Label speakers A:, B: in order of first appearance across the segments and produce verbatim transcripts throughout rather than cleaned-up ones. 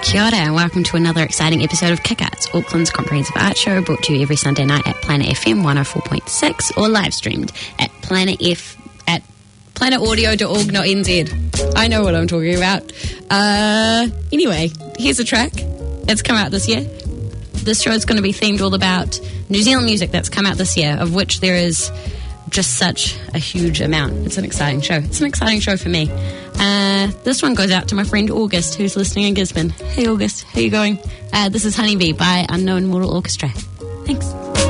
A: Kia ora and welcome to another exciting episode of Kick Arts, Auckland's comprehensive art show, brought to you every Sunday night at Planet F M one oh four point six or live streamed at Planet F at planet audio dot org dot n z. I know what I'm talking about. Uh, anyway, here's a track that's come out this year. This show is going to be themed all about New Zealand music that's come out this year, of which there is just such a huge amount. It's an exciting show. It's an exciting show for me. Uh, this one goes out to my friend August, who's listening in Gisborne. Hey August, how you going? Uh, this is Honeybee by Unknown Mortal Orchestra. Thanks.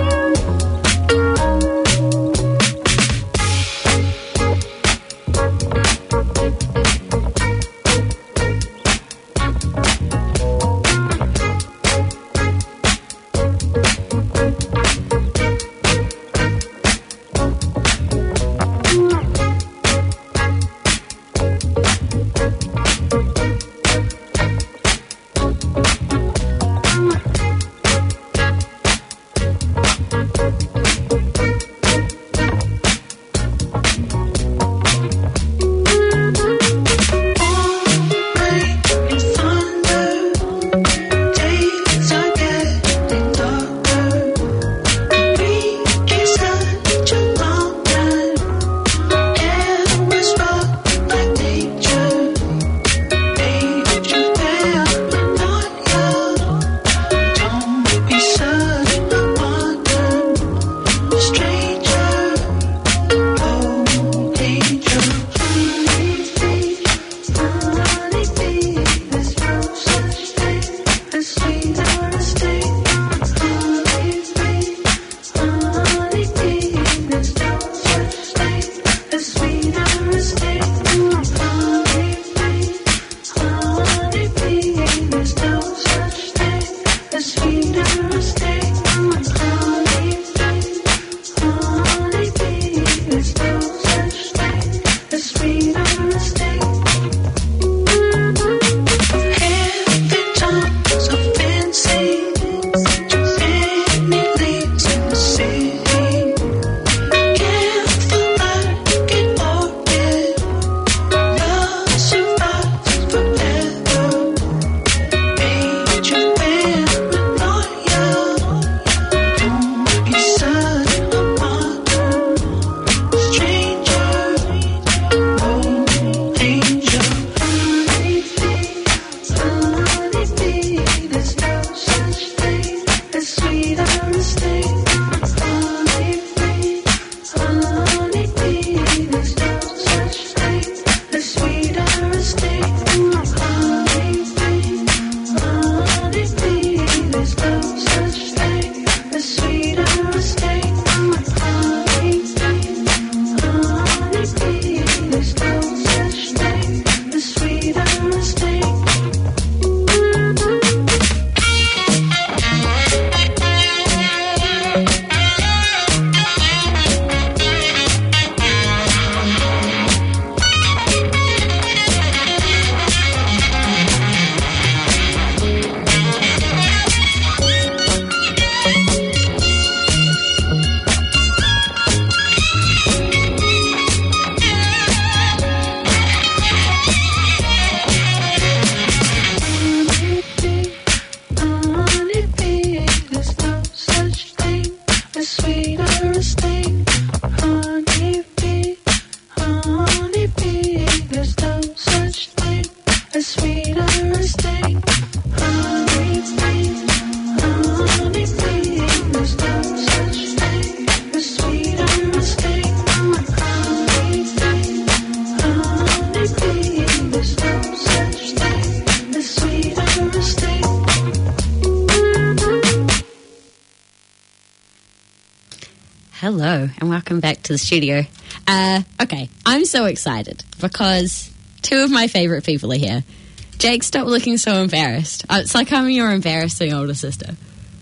A: Hello and welcome back to the studio. Uh, okay, I'm so excited because two of my favourite people are here. Jake, stop looking so embarrassed. Uh, it's like I'm your embarrassing older sister.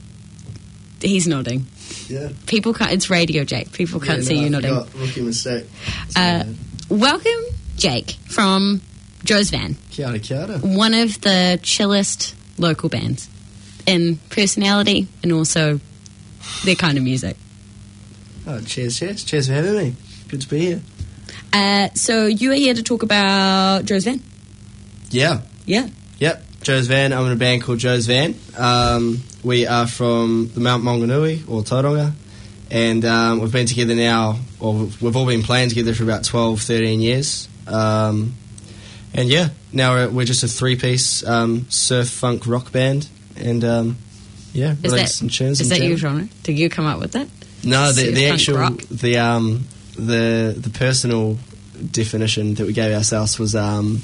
A: He's nodding.
B: Yeah.
A: People can't, it's radio, Jake. People can't
B: yeah,
A: see
B: no,
A: you
B: I
A: nodding.
B: Forgot. Rookie mistake.
A: Uh, welcome, Jake, from Joe's Van.
B: Kia ora, kia ora.
A: One of the chillest local bands in personality and also their kind of music.
B: Oh, cheers, cheers. Cheers for having me. Good to be here.
A: Uh, so you are here to talk about Joe's Van.
B: Yeah.
A: Yeah.
B: Yep. Joe's Van. I'm in a band called Joe's Van. Um, we are from the Mount Maunganui, or Tauranga, and um, we've been together now, or we've all been playing together for about twelve, thirteen years. Um, and yeah, now we're, we're just a three-piece um, surf funk rock band, and um, yeah,
A: is
B: release
A: that,
B: some tunes.
A: Is
B: and
A: that
B: jam.
A: your genre? Did you come up with that?
B: No, the,
A: Surf
B: the
A: funk
B: actual,
A: rock?
B: the um, the the personal definition that we gave ourselves was, um,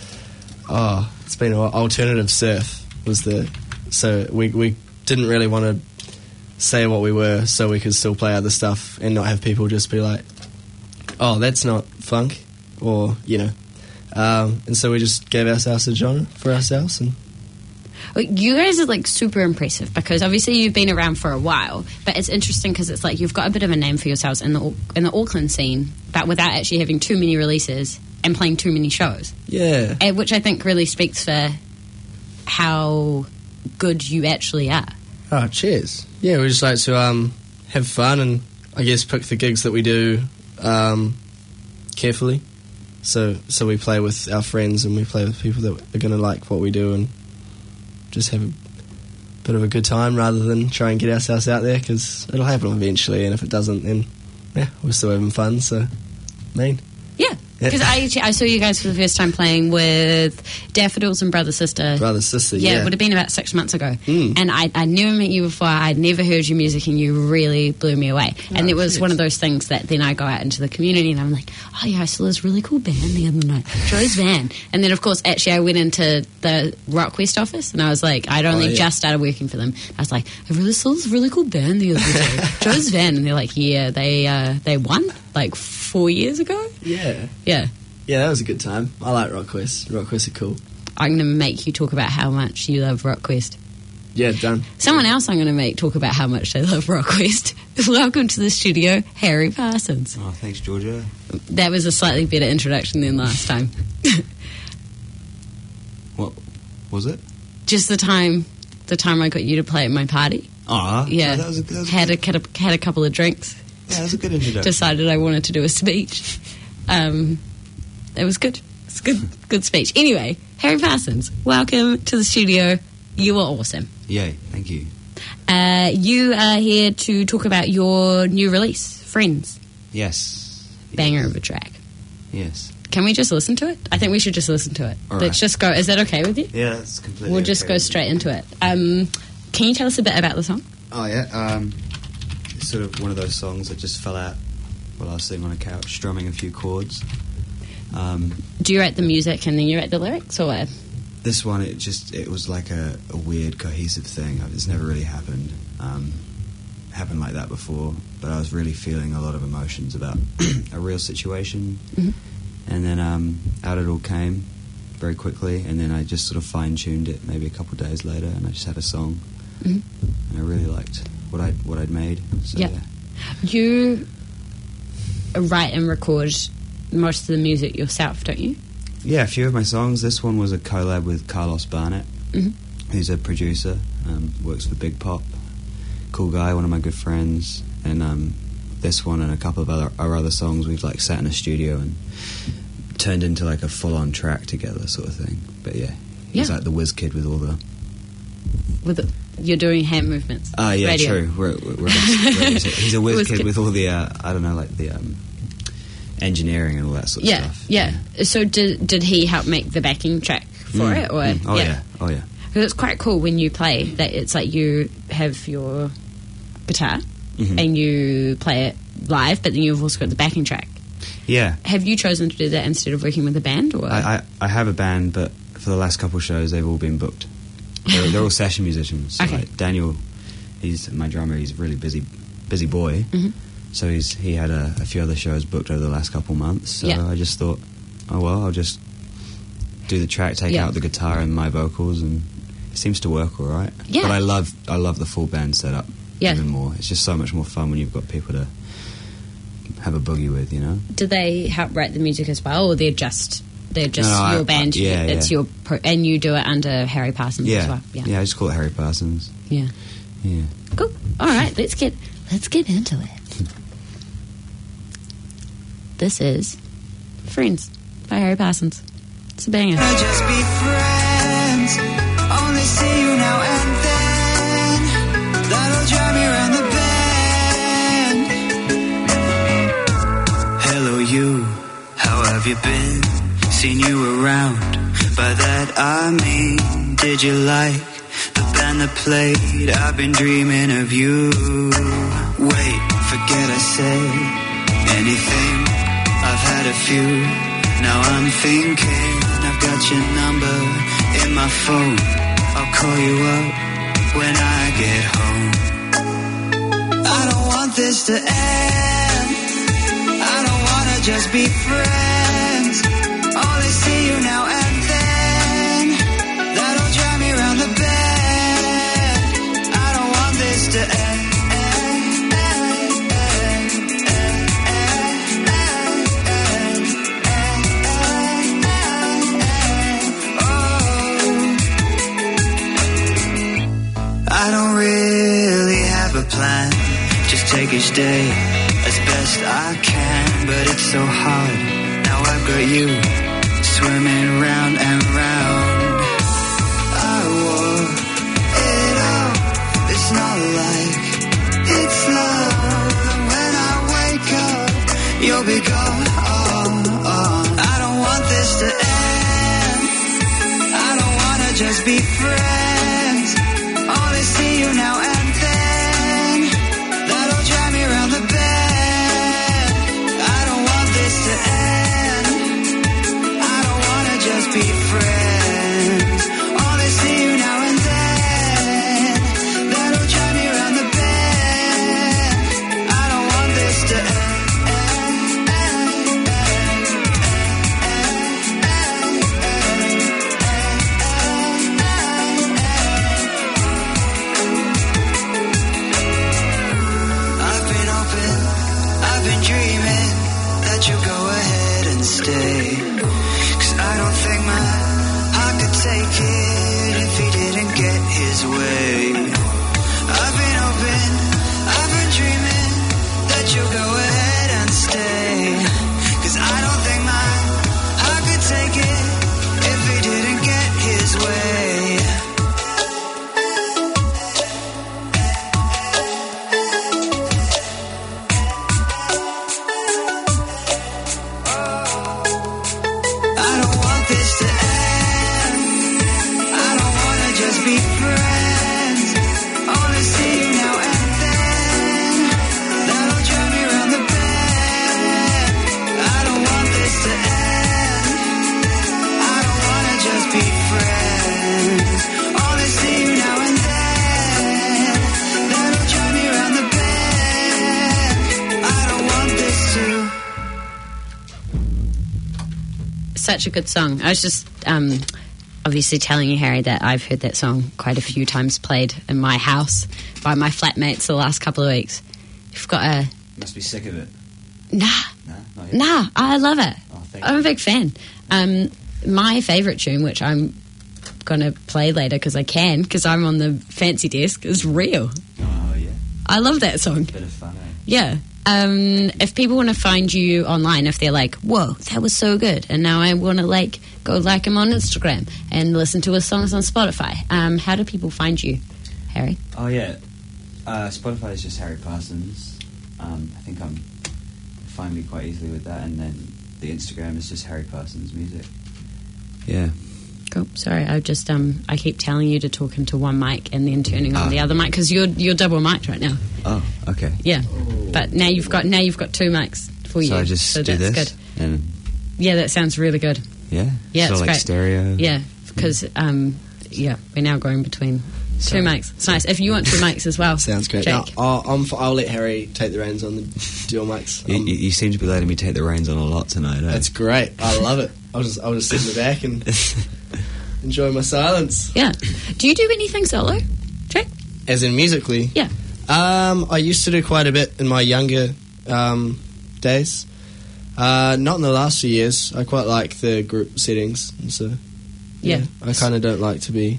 B: oh, it's been a while, alternative surf was the, so we we didn't really want to say what we were, so we could still play other stuff and not have people just be like, oh, that's not funk, or you know, um, and so we just gave ourselves a genre for ourselves. And
A: you guys are like super impressive, because obviously you've been around for a while, but it's interesting because it's like you've got a bit of a name for yourselves in the in the Auckland scene, but without actually having too many releases and playing too many shows.
B: Yeah,
A: and which I think really speaks for how good you actually are.
B: Oh, cheers. Yeah, we just like to um, have fun and I guess pick the gigs that we do um, carefully. So so we play with our friends and we play with people that are going to like what we do and just have a bit of a good time rather than try and get ourselves out there, because it'll happen eventually, and if it doesn't, then yeah, we're still having fun, so mean.
A: Yeah, because I, I saw you guys for the first time playing with Daffodils and Brother Sister.
B: Brother Sister,
A: yeah.
B: yeah.
A: It would have been about six months ago.
B: Mm.
A: And I, I'd never met you before. I'd never heard your music, and you really blew me away. Oh, and it was cheers. One of those things that then I go out into the community and I'm like, oh yeah, I saw this really cool band the other night, Joe's Van. And then of course, actually I went into the Rock-West office and I was like, I'd only oh, yeah. just started working for them. I was like, I really saw this really cool band the other day, Joe's Van. And they're like, yeah, they, uh, they won like four years ago.
B: Yeah.
A: Yeah.
B: Yeah, that was a good time. I like Rock-West. Rock-West are cool.
A: I'm going to make you talk about how much you love Rock-West.
B: Yeah, done.
A: Someone else I'm going to make talk about how much they love Rock-West. Welcome to the studio, Harry Parsons.
C: Oh, thanks, Georgia.
A: That was a slightly better introduction than last time.
C: What was it?
A: Just the time, the time I got you to play at my party.
C: Oh,
A: yeah.
C: No, that was a, that was
A: had
C: a,
A: a, had a had a couple of drinks.
C: Yeah, that was a good introduction.
A: Decided I wanted to do a speech. Um, it was good. It's a good, good speech. Anyway, Harry Parsons, welcome to the studio. You are awesome.
C: Yay, thank you.
A: Uh, you are here to talk about your new release, Friends.
C: Yes.
A: Banger
C: yes.
A: of a track.
C: Yes.
A: Can we just listen to it? I think we should just listen to it.
C: All
A: Let's
C: right.
A: just go. Is that okay with you?
C: Yeah, that's completely
A: We'll just
C: okay
A: go straight into it. Um, can you tell us a bit about the song?
C: Oh, yeah. Um, it's sort of one of those songs that just fell out while I was sitting on a couch strumming a few chords. Um,
A: Do you write the music and then you write the lyrics, or what?
C: This one, it just it was like a, a weird, cohesive thing. It's never really happened um, happened like that before. But I was really feeling a lot of emotions about a real situation,
A: mm-hmm.
C: and then um, out it all came very quickly. And then I just sort of fine tuned it maybe a couple of days later, and I just had a song,
A: mm-hmm.
C: and I really liked what I what I'd made. So,
A: yep.
C: yeah.
A: You write and record most of the music yourself, don't you?
C: Yeah, a few of my songs. This one was a collab with Carlos Barnett,
A: mm-hmm.
C: who's a producer, um, works for Big Pop. Cool guy, one of my good friends. And um, this one and a couple of other our other songs, we've like sat in a studio and turned into like a full-on track together, sort of thing. But yeah, he's
A: yeah.
C: like the whiz kid with all the.
A: With the, you're doing hand movements.
C: Ah, uh, yeah,
A: radio.
C: true. We're, we're, we're, he's a whiz,
A: whiz
C: kid,
A: kid
C: with all the uh, I don't know, like the. Um, engineering and all that sort of
A: yeah,
C: stuff.
A: Yeah, yeah. So did did he help make the backing track for
C: mm,
A: it? Or
C: mm. Oh
A: yeah.
C: yeah, oh yeah.
A: Because it's quite cool when you play that it's like you have your guitar
C: mm-hmm.
A: and you play it live, but then you've also got the backing track.
C: Yeah.
A: Have you chosen to do that instead of working with a band? Or
C: I, I, I have a band, but for the last couple of shows, they've all been booked. They're, they're all session musicians. So
A: okay.
C: Like Daniel, he's my drummer. He's a really busy, busy boy.
A: Mm-hmm.
C: So he's he had a, a few other shows booked over the last couple of months. So
A: yeah.
C: I just thought, oh well, I'll just do the track, take
A: yeah.
C: out the guitar and my vocals, and it seems to work all right.
A: Yeah.
C: But I love I love the full band setup
A: yeah.
C: even more. It's just so much more fun when you've got people to have a boogie with, you know.
A: Do they help write the music as well, or they're just they're just
C: no, no,
A: your
C: I,
A: band?
C: I, yeah,
A: it's
C: yeah.
A: your pro- and you do it under Harry Parsons
C: yeah.
A: as well.
C: Yeah, yeah. I just call it Harry Parsons.
A: Yeah.
C: Yeah.
A: Cool. All right, let's get let's get into it. This is Friends by Harry Parsons. It's a banger.
D: Just be friends. only see you now and then. That'll drive me around the bend. Hello you, how have you been? Seen you around, by that I mean, did you like the band that played? I've been dreaming of you. Wait, forget I said anything, I've had a few. Now I'm thinking, I've got your number in my phone. I'll call you up when I get home. I don't want this to end, I don't wanna just be friends. Only see you now and then. That'll drive me around the bend. I don't want this to end. I don't really have a plan, just take each day as best I can. But it's so hard, now I've got you swimming round and round. I wore it all, it's not like it's love. And when I wake up, you'll be gone. I don't want this to end, I don't wanna just be friends. Only see you now and then. That'll drive me around the bend. I don't want this to end, I don't wanna just be friends. Only see you now and then. That'll drive me around the bend. I don't want this to end. You go ahead and stay, 'cause I don't think my heart could take it if he didn't get his way. I've been hoping, I've been dreaming that you'll go ahead and stay, 'cause I don't think my heart could take it if he didn't get his way.
A: Such a good song. I was just um, obviously telling you, Harry, that I've heard that song quite a few times played in my house by my flatmates the last couple of weeks. You've got a...
C: You must be sick of it.
A: Nah.
C: Nah, not yet.
A: Nah, I love it.
C: Oh, thank
A: I'm
C: you.
A: a big fan. Um, my favourite tune, which I'm going to play later because I can, because I'm on the fancy desk, is Real.
C: Oh, yeah.
A: I love that song.
C: Bit of fun, eh?
A: Yeah. Um, if people want to find you online, if they're like, whoa, that was so good, and now I want to like go like him on Instagram and listen to his songs on Spotify, um, how do people find you, Harry?
C: Oh, yeah. Uh, Spotify is just Harry Parsons. Um, I think I'm find me quite easily with that, and then the Instagram is just Harry Parsons Music. Yeah.
A: Cool. Sorry, I just um, I keep telling you to talk into one mic and then turning on
C: Oh.
A: the other mic because you're you're double mic'd right now.
C: Oh, okay.
A: Yeah, but now you've got now you've got two mics for you.
C: So I just
A: so
C: do
A: that's
C: this,
A: good.
C: and
A: Yeah, that sounds really good.
C: yeah,
A: Yeah,
C: sort
A: it's
C: of like
A: great.
C: stereo.
A: Yeah, because um, yeah, we're now going between
C: Sorry.
A: two mics. It's nice. If you want two mics as well,
B: Sounds great.
A: Jake.
B: No, I'll, I'm f- I'll let Harry take the reins on the dual mics.
C: You,
B: Um,
C: you, you seem to be letting me take the reins on a lot tonight. Eh?
B: That's great. I love it. I'll just I'll just sit in the back and enjoy my silence.
A: Yeah. Do you do anything solo, Jake?
B: As in musically,
A: Yeah.
B: Um, I used to do quite a bit in my younger um, days. Uh, not in the last few years. I quite like the group settings, and so
A: Yeah.
B: I kind of don't like to be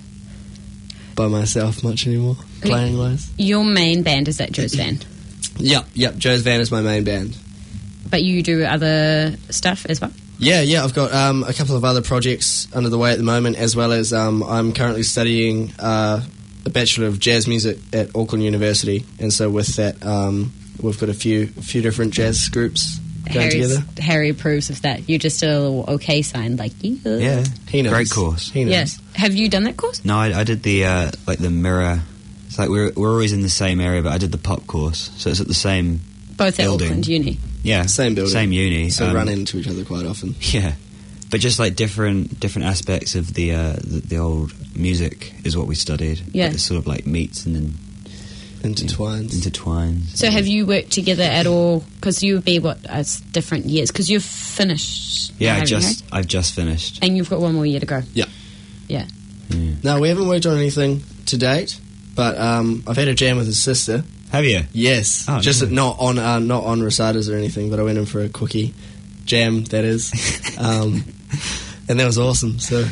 B: by myself much anymore, playing wise.
A: Your main band is that Joe's Van,
B: Yep, yep. Joe's Van is my main band.
A: but you do other stuff as well.
B: Yeah, yeah, I've got um, a couple of other projects under the way at the moment, as well as um, I'm currently studying uh, a Bachelor of Jazz Music at Auckland University, and so with that, um, we've got a few a few different jazz groups going
A: Harry's,
B: together.
A: Harry approves of that. You just did a little okay sign, like, yeah.
C: Yeah,
B: He knows.
C: great course.
B: He knows.
A: Yes. Have you done that course?
C: No, I, I did the uh, like the mirror. It's like we're we're always in the same area, but I did the pop course, so it's at the same.
A: Both at
C: Building.
A: Auckland Uni.
C: Yeah,
B: Same building.
C: same uni.
B: So
C: um,
B: run into each other quite often.
C: Yeah, but just like different different aspects of the uh, the, the old music is what we studied.
A: Yeah.
C: But it sort of like meets and then
B: Intertwined.
C: intertwines.
A: So have you worked together at all? Because you would be, what, as different years? Because you've finished.
C: Yeah, I
A: haven't you,
C: just
A: Harry?
C: I've just finished.
A: And you've got one more year to go.
B: Yeah.
A: Yeah.
C: Yeah.
B: No, we haven't worked on anything to date, but um, I've had a jam with his sister.
C: Have you?
B: Yes,
C: Oh,
B: just
C: no.
B: not on uh, not on reciters or anything, but I went in for a quickie jam. That is, um, and that was awesome. So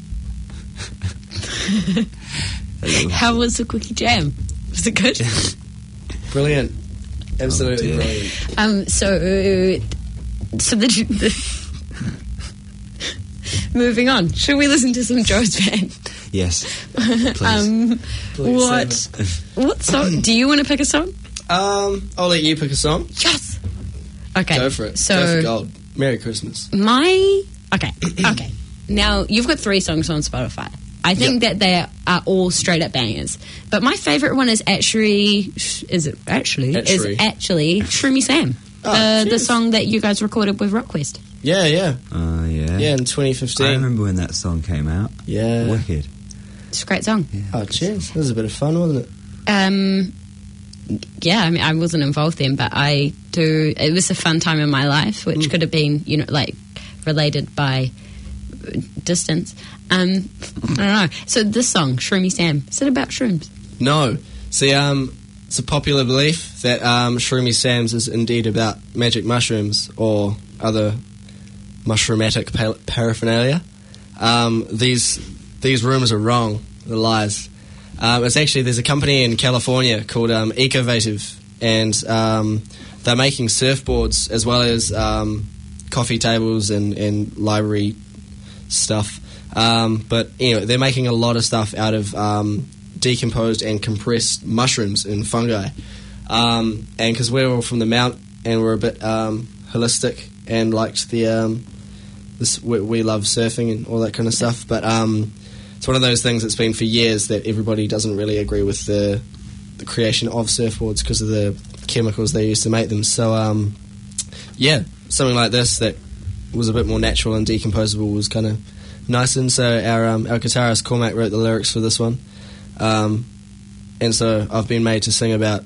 A: How was the Quickie Jam? Was it good?
B: brilliant, absolutely
C: Oh, dear.
B: brilliant.
A: um. So, uh, so the, the moving on. Should we listen to some Joe's band?
C: Yes. Please.
A: Um.
B: Please
A: what?
B: save
A: What song? Do you want to pick a song?
B: Um, I'll let you pick a song.
A: Yes. Okay.
B: Go for it.
A: So
B: Go for gold. Merry Christmas.
A: my okay. Okay. Now you've got three songs on Spotify. I think
B: Yep.
A: that they are all straight up bangers. But my favourite one is actually is it actually
B: Actually.
A: is actually Shroomy Sam.
B: Oh,
A: uh, the
B: cheers.
A: song that you guys recorded with Rockquest.
B: Yeah, yeah,
C: uh, yeah.
B: yeah. In twenty fifteen.
C: I remember when that song came out.
B: Yeah.
C: Wicked.
A: It's a great song.
C: Yeah.
B: Oh, cheers. That was a bit of fun, wasn't it?
A: Um, yeah, I mean, I wasn't involved then, but I do. It was a fun time in my life, which
B: Mm.
A: could have been, you know, like related by distance. Um, I don't know. So this song, Shroomy Sam, is it about shrooms?
B: No. See, um, it's a popular belief that um, Shroomy Sam's is indeed about magic mushrooms or other mushromatic pa- paraphernalia. Um, these these rumours are wrong. They're lies. Um, it's actually, there's a company in California called um, Ecovative, and um, they're making surfboards as well as um, coffee tables and, and library stuff. Um, but anyway, they're making a lot of stuff out of um, decomposed and compressed mushrooms and fungi. Um, and because we're all from the Mount and we're a bit um, holistic and liked the um, this, we, we love surfing and all that kind of stuff. But um, it's one of those things that's been for years that everybody doesn't really agree with the the creation of surfboards because of the chemicals they use to make them. So um, yeah, something like this that was a bit more natural and decomposable was kind of nice. And so our um, our guitarist Cormac wrote the lyrics for this one, um, and so I've been made to sing about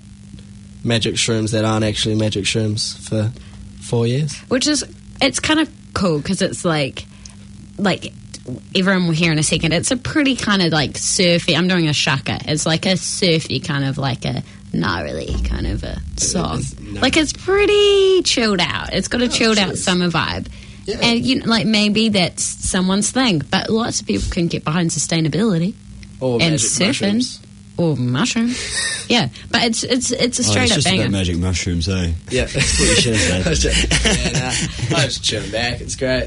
B: magic shrooms that aren't actually magic shrooms for four years.
A: Which is, it's kind of cool because it's like, like everyone will hear in a second. It's a pretty kind of like surfy. I'm doing a shaka. It's like a surfy kind of like a gnarly kind of a song.
B: It's gnarly.
A: Like it's pretty chilled out. It's got a
B: Oh,
A: chilled out
B: cheers.
A: summer vibe.
B: Yeah.
A: And you know, like maybe that's someone's thing, but lots of people can get behind sustainability
B: Or
A: and
B: magic
A: surfing
B: mushrooms.
A: or mushroom. Yeah, but it's it's it's a
C: Oh,
A: straight
C: it's
A: up
C: just
A: banger.
C: about magic mushrooms, eh?
B: Yeah,
C: what you should have said.
B: yeah, nah, I was just chilling back. It's great.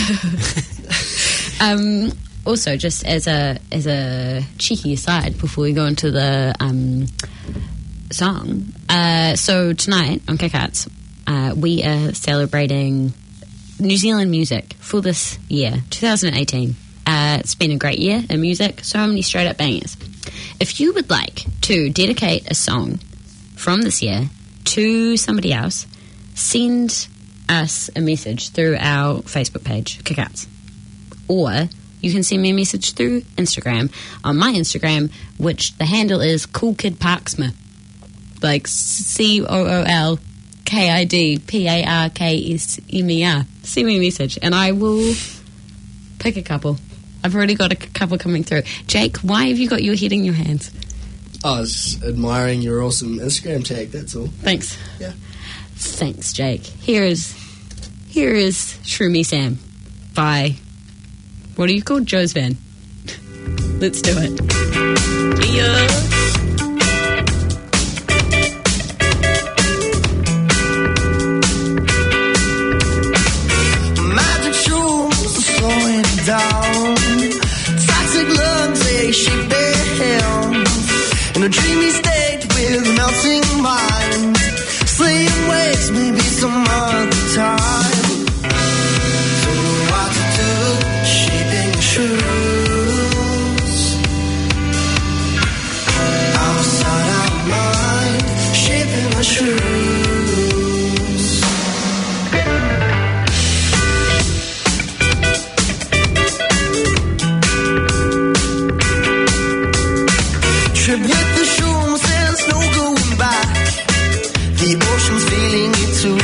A: Um, also, just as a as a cheeky aside, before we go into the um, song, uh, so tonight on Kick-Outs, uh, we are celebrating New Zealand music for this year, twenty eighteen. Uh, it's been a great year in music, so many straight up bangers. If you would like to dedicate a song from this year to somebody else, send us a message through our Facebook page, Kick-Outs. Or you can send me a message through Instagram on my Instagram, which the handle is Cool Kid Parksma. Like C O O L K I D P A R K S M E R. Send me a message and I will pick a couple. I've already got a c- couple coming through. Jake, why have you got your head in your hands?
B: I was just admiring your awesome Instagram tag. That's all.
A: Thanks.
B: Yeah.
A: Thanks, Jake. Here is here is Shroomy Sam by, what are you called? Joe's Van. Let's do it. Yeah.
D: Magic
E: down. Toxic lungs, they shape their hands. In a dreamy state with melting mind. Slaying waves, maybe some other time. Don't know what to do, shaping the shoes. Outside our mind, shaping the shoes. Trip with the shrooms, there's no going back. The ocean's feeling it too,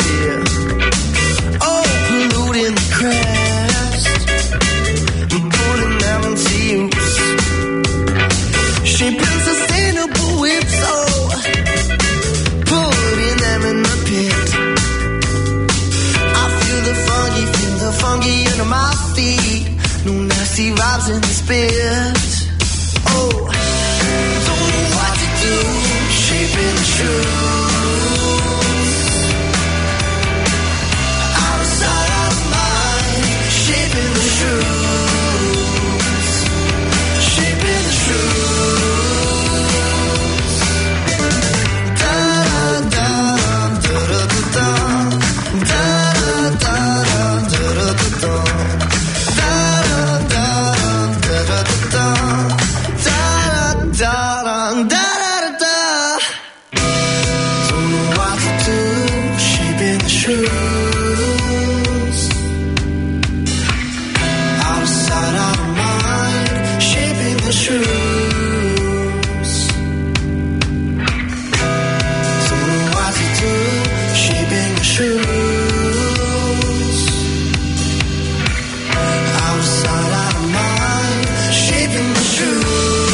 E: yeah. Oh, polluting the crest. We're putting them to use. Shaping sustainable whips, oh. Putting them in the pit. I feel the funky, feel the funky under my feet. No nasty vibes in the spit. Oh. What to do, shaping the shoes. Outside our mind, shaping the shoes. Shaping the shoes. Da da da da da da da da da da da da da da da. Da da da da da. Don't know what to do, shaping the shoes. Outside our mind, shaping the shoes. Don't know what to do, shaping the shoes. Outside our mind, shaping the shoes.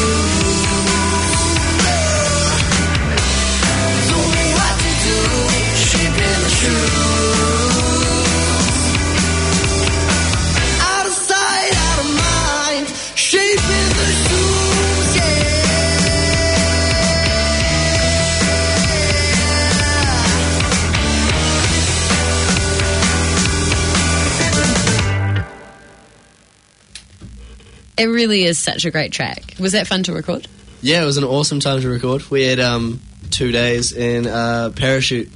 E: Out of sight, out of mind, shaping the shoes, yeah.
A: It really is such a great track. Was that fun to record?
B: Yeah, it was an awesome time to record. We had um, two days in uh, Parachute.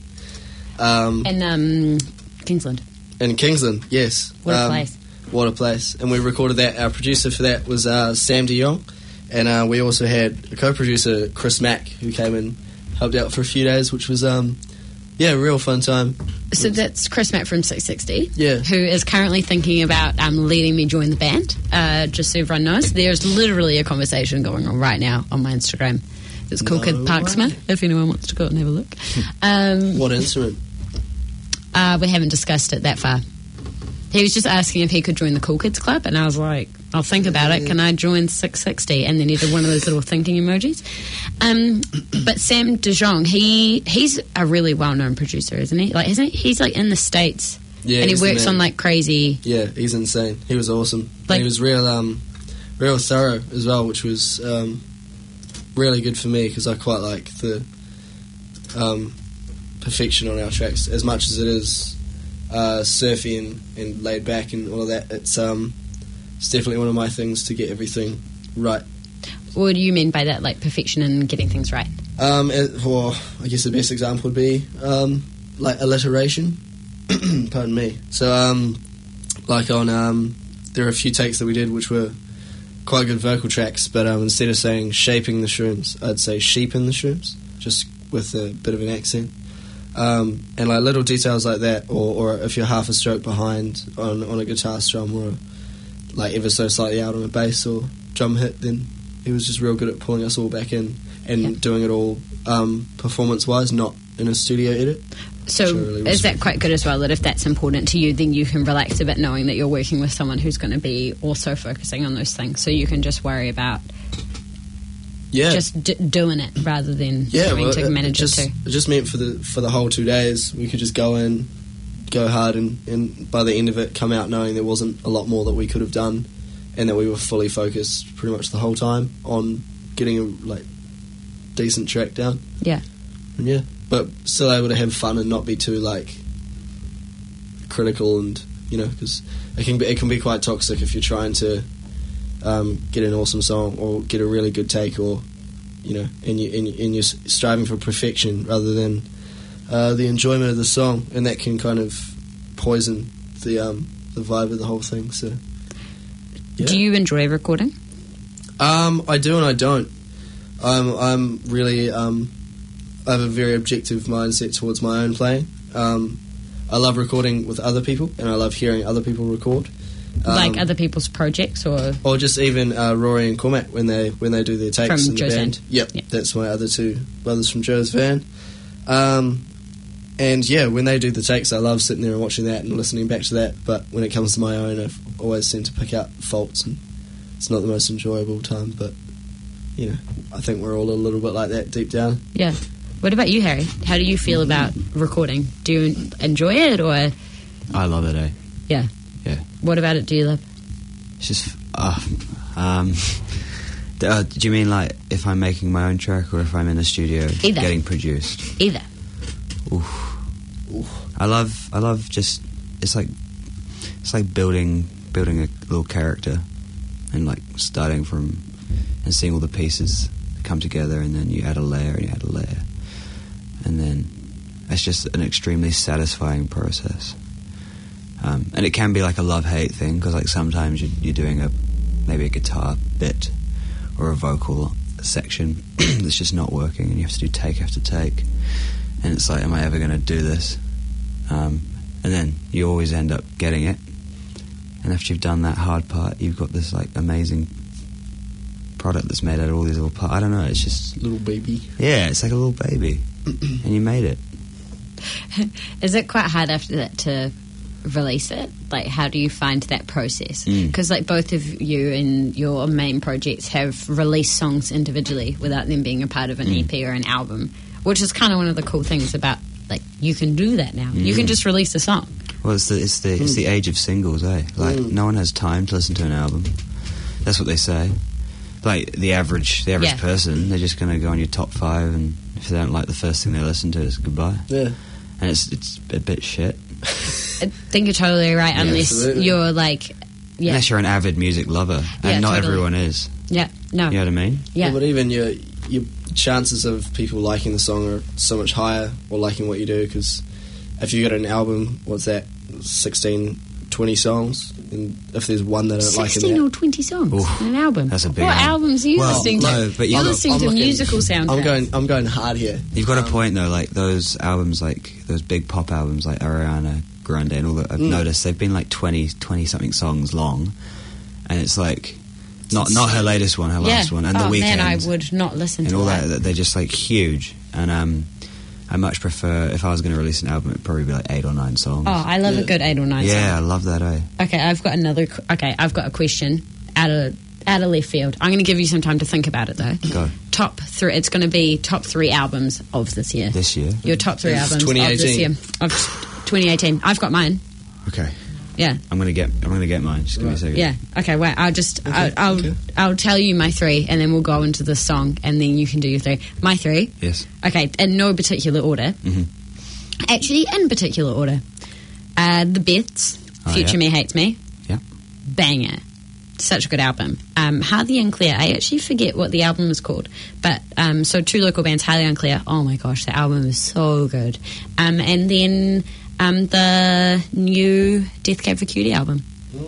B: Um,
A: In um, Kingsland.
B: in Kingsland, yes.
A: What a
B: Um,
A: place.
B: What a place. And we recorded that. Our producer for that was uh, Sam de Jong. And uh, we also had a co-producer, Chris Mack, who came and helped out for a few days, which was, um, yeah, a real fun time.
A: So that's Chris Mack from six sixty,
B: Yeah.
A: who is currently thinking about um, letting me join the band, uh, just so everyone knows. There's literally a conversation going on right now on my Instagram. It's Cool
B: No
A: Kid Parksman,
B: way.
A: if anyone wants to go and have a look. Um,
B: What instrument?
A: uh, we haven't discussed it that far. He was just asking if he could join the Cool Kids Club, and I was like, I'll think about it. Can I join six sixty? And then he did one of those little thinking emojis. Um, but Sam de Jong, he he's a really well-known producer, isn't he? Like, isn't he? He's like in the States,
B: Yeah,
A: and he
B: he's the
A: works
B: man.
A: on like crazy.
B: Yeah, he's insane. He was awesome.
A: Like-
B: and he was real, um, real thorough as well, which was um, really good for me because I quite like the um, perfection on our tracks. As much as it is uh, surfy and, and laid back and all of that, it's um, it's definitely one of my things to get everything right.
A: What do you mean by that? Like perfection and getting things right?
B: Um, it- or I guess the best example would be um, like alliteration. Pardon me. So, um, like on, um, there are a few takes that we did which were quite good vocal tracks, but um, instead of saying shaping the shrooms, I'd say sheeping the shrooms, just with a bit of an accent. Um, and like little details like that, or, or if you're half a stroke behind on, on a guitar strum, or like ever so slightly out on a bass or drum hit, then he was just real good at pulling us all back in and
A: Yeah.
B: doing it all um, performance-wise, not in a studio edit.
A: So
B: Which I really
A: is
B: respect.
A: that quite good as well, that if that's important to you, then you can relax a bit knowing that you're working with someone who's going to be also focusing on those things, so you can just worry about
B: Yeah,
A: just d- doing it rather than
B: yeah.
A: having
B: Well,
A: to
B: it,
A: manage
B: it just,
A: it too.
B: it just meant for the for the whole two days we could just go in, go hard, and, and by the end of it come out knowing there wasn't a lot more that we could have done, and that we were fully focused pretty much the whole time on getting a like decent track down.
A: Yeah.
B: And yeah, but still able to have fun and not be too like critical, and you know, because it can be it can be quite toxic if you're trying to um, get an awesome song or get a really good take, or you know, and you and, you, and you're striving for perfection rather than uh, the enjoyment of the song, and that can kind of poison the um, the vibe of the whole thing. So, yeah.
A: Do you enjoy recording?
B: Um, I do and I don't. I'm I'm really um, I have a very objective mindset towards my own playing. Um, I love recording with other people, and I love hearing other people record. Um,
A: Like other people's projects, or
B: or just even uh, Rory and Cormac when they when they do their takes
A: From
B: in the
A: Joe's
B: band.
A: Van.
B: Yep,
A: Yep.
B: that's my other two brothers from Joe's Van. Um, and yeah, when they do the takes, I love sitting there and watching that and listening back to that. But when it comes to my own, I've always seemed to pick out faults, and it's not the most enjoyable time. But you know, I think we're all a little bit like that deep down.
A: yeah. What about you, Harry? How do you feel about recording? Do you enjoy it, or
C: I love it, eh?
A: yeah?
C: Yeah.
A: What about it do you love?
C: It's just, uh, um, d- uh, do you mean like if I'm making my own track or if I'm in the studio
A: Either.
C: getting produced?
A: Either.
C: Oof. I love, I love just, it's like, it's like building, building a little character, and like starting from, and seeing all the pieces come together, and then you add a layer and you add a layer, and then it's just an extremely satisfying process. Um, and it can be like a love-hate thing, because like sometimes you're, you're doing a maybe a guitar bit or a vocal section that's just not working, and you have to do take after take, and it's like, am I ever going to do this? Um, and then you always end up getting it, and after you've done that hard part, you've got this like amazing product that's made out of all these little parts. I don't know, it's just,
B: Little baby.
C: yeah, it's like a little baby, and you made it.
A: Is it quite hard after that to release it? Like, how do you find that process?
C: Mm.
A: Because like both of you and your main projects have released songs individually without them being a part of an E P or an album, which is kind of one of the cool things about, like, you can do that now. You can just release a song.
C: Well, it's the it's the it's the age of singles, eh? Like
B: Mm.
C: no one has time to listen to an album. That's what they say. Like the average the average
A: Yeah.
C: person, they're just going to go on your top five, and if they don't like the first thing they listen to, it's goodbye.
B: Yeah.
C: And it's it's a bit shit.
A: I think you're totally right,
C: Yeah,
A: unless
B: absolutely.
A: you're like, yeah,
C: Unless you're an avid music lover, and
A: Yeah,
C: not
A: totally.
C: everyone is.
A: yeah, no,
C: You know what I mean?
A: yeah,
B: Well, but even your your chances of people liking the song are so much higher, or liking what you do, because if you got an album, what's that, sixteen, twenty songs, and if there's one that I don't like in
A: sixteen
B: that,
A: or twenty songs
C: Oof,
A: in an album.
C: that's a big
A: What
C: album.
A: albums are you
B: Well,
A: listening to?
C: no, but you-
A: you're
C: I'm-
A: listening
B: I'm
A: to
B: looking-
A: musical soundtracks.
B: I'm going I'm going hard here.
C: You've got
B: Um,
C: a point though. Like those albums, like those big pop albums, like Ariana Grande and all that. I've
B: Mm.
C: noticed they've been like twenty, twenty something songs long, and it's like not not her latest one, her
A: yeah.
C: last one, and
A: oh
C: the Weeknd
A: man, I would not listen
C: and
A: to
C: all
A: that.
C: that. They're just like huge, and um, I much prefer if I was going to release an album, it'd probably be like eight or nine songs.
A: Oh, I love
B: Yeah.
A: a good eight or nine.
C: yeah, I
A: song.
C: love that. Eh?
A: Okay, I've got another. qu- Okay, I've got a question out of out of left field. I'm going to give you some time to think about it though.
C: Go
A: Top three. It's going to be top three albums of this year.
C: this year.
A: Your top three
B: Of
A: albums of
B: twenty eighteen.
A: this year of twenty eighteen. I've got mine.
C: Okay,
A: Yeah.
C: I'm gonna get I'm gonna get mine. Just give me a
B: Right.
C: second.
A: Yeah. Okay. Wait. I'll just. I'll. I'll,
B: okay.
A: I'll tell you my three, and then we'll go into the song, and then you can do your three. My three.
C: Yes.
A: Okay. In no particular order.
C: Mhm.
A: Actually, in particular order. Uh, the Beths.
C: Oh,
A: Future
C: yeah.
A: Me Hates Me.
C: Yeah.
A: Banger. Such a good album. Um, Harley and Claire. I actually forget what the album is called, but um, so two local bands, Harley and Claire. Oh my gosh, the album is so good. Um, and then um, the new Death Cab for Cutie album.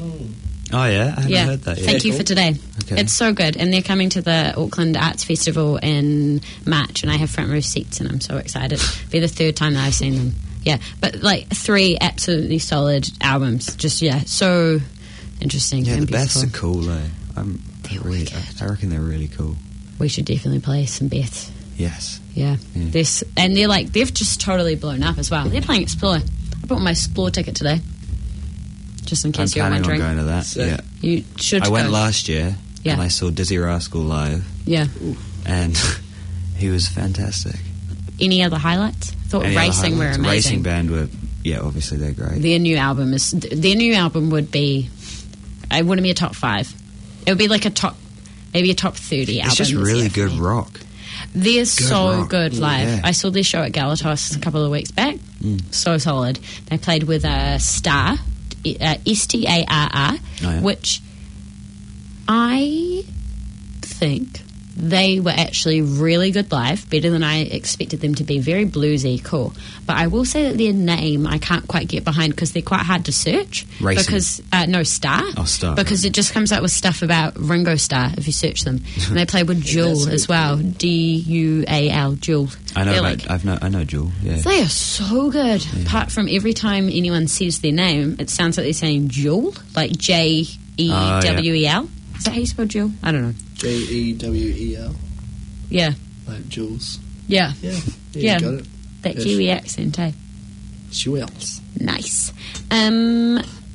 C: Oh yeah, I haven't
A: Yeah,
C: heard that yet.
A: thank you
B: Cool.
A: for today.
C: Okay.
A: It's so good, and they're coming to the Auckland Arts Festival in March, and I have front row seats, and I'm so excited. It'll be the third time that I've seen them. Yeah, but like three absolutely solid albums. Just yeah, so interesting.
C: Yeah,
A: and
C: the Beths
A: beautiful.
C: are cool. Eh? I'm, I,
A: They're
C: really,
A: wicked.
C: I, I reckon they're really cool.
A: We should definitely play some Beths.
C: Yes.
A: Yeah,
C: Yeah.
A: They're s- and they're like they've just totally blown up as well. They're playing Explore. I bought my Explore ticket today, just in
C: I'm
A: case you're
C: planning on
A: wondering.
C: going to that.
B: Sick.
C: Yeah.
A: You should.
C: I went
A: go.
C: last year,
A: Yeah.
C: and I saw Dizzy Rascal live,
A: Yeah.
C: and he was fantastic.
A: Any other highlights? I thought
C: Any other
A: Racing were
C: highlights?
A: amazing.
C: Racing Band were, yeah, obviously they're great.
A: Their new album is their new album would be it wouldn't be a top five. It would be like a top maybe a top thirty album.
C: It's just
A: this
C: really
A: year for
C: good
A: me.
C: rock.
A: They're so
C: rock.
A: good live.
C: Yeah.
A: I saw their show at Galatos a couple of weeks back.
C: Mm.
A: So solid. They played with a uh, Star. uh, S T A R R,
C: Oh, yeah.
A: which I think they were actually really good live, better than I expected them to be. Very bluesy, cool. But I will say that their name I can't quite get behind because they're quite hard to search.
C: Racing.
A: Because uh, no Star.
C: Oh, Star.
A: Because it just comes up with stuff about Ringo Starr if you search them. And they play with Jewel
B: that's
A: as
B: good.
A: well. D U A L, Jewel.
C: I know.
A: They're
C: About,
A: like-
C: I've know. I know Jewel. Yeah.
A: they are so good. Apart from every time anyone says their name, it sounds like they're saying Jewel, like J E W E L. Is that how you spell Jewel? I don't know.
B: J E W E L,
A: Yeah,
B: like Jules.
A: yeah.
B: Yeah,
A: Yeah.
B: you got it.
A: That
B: Ish.
A: Kiwi accent, eh?
B: Jewels.
A: Nice. Um,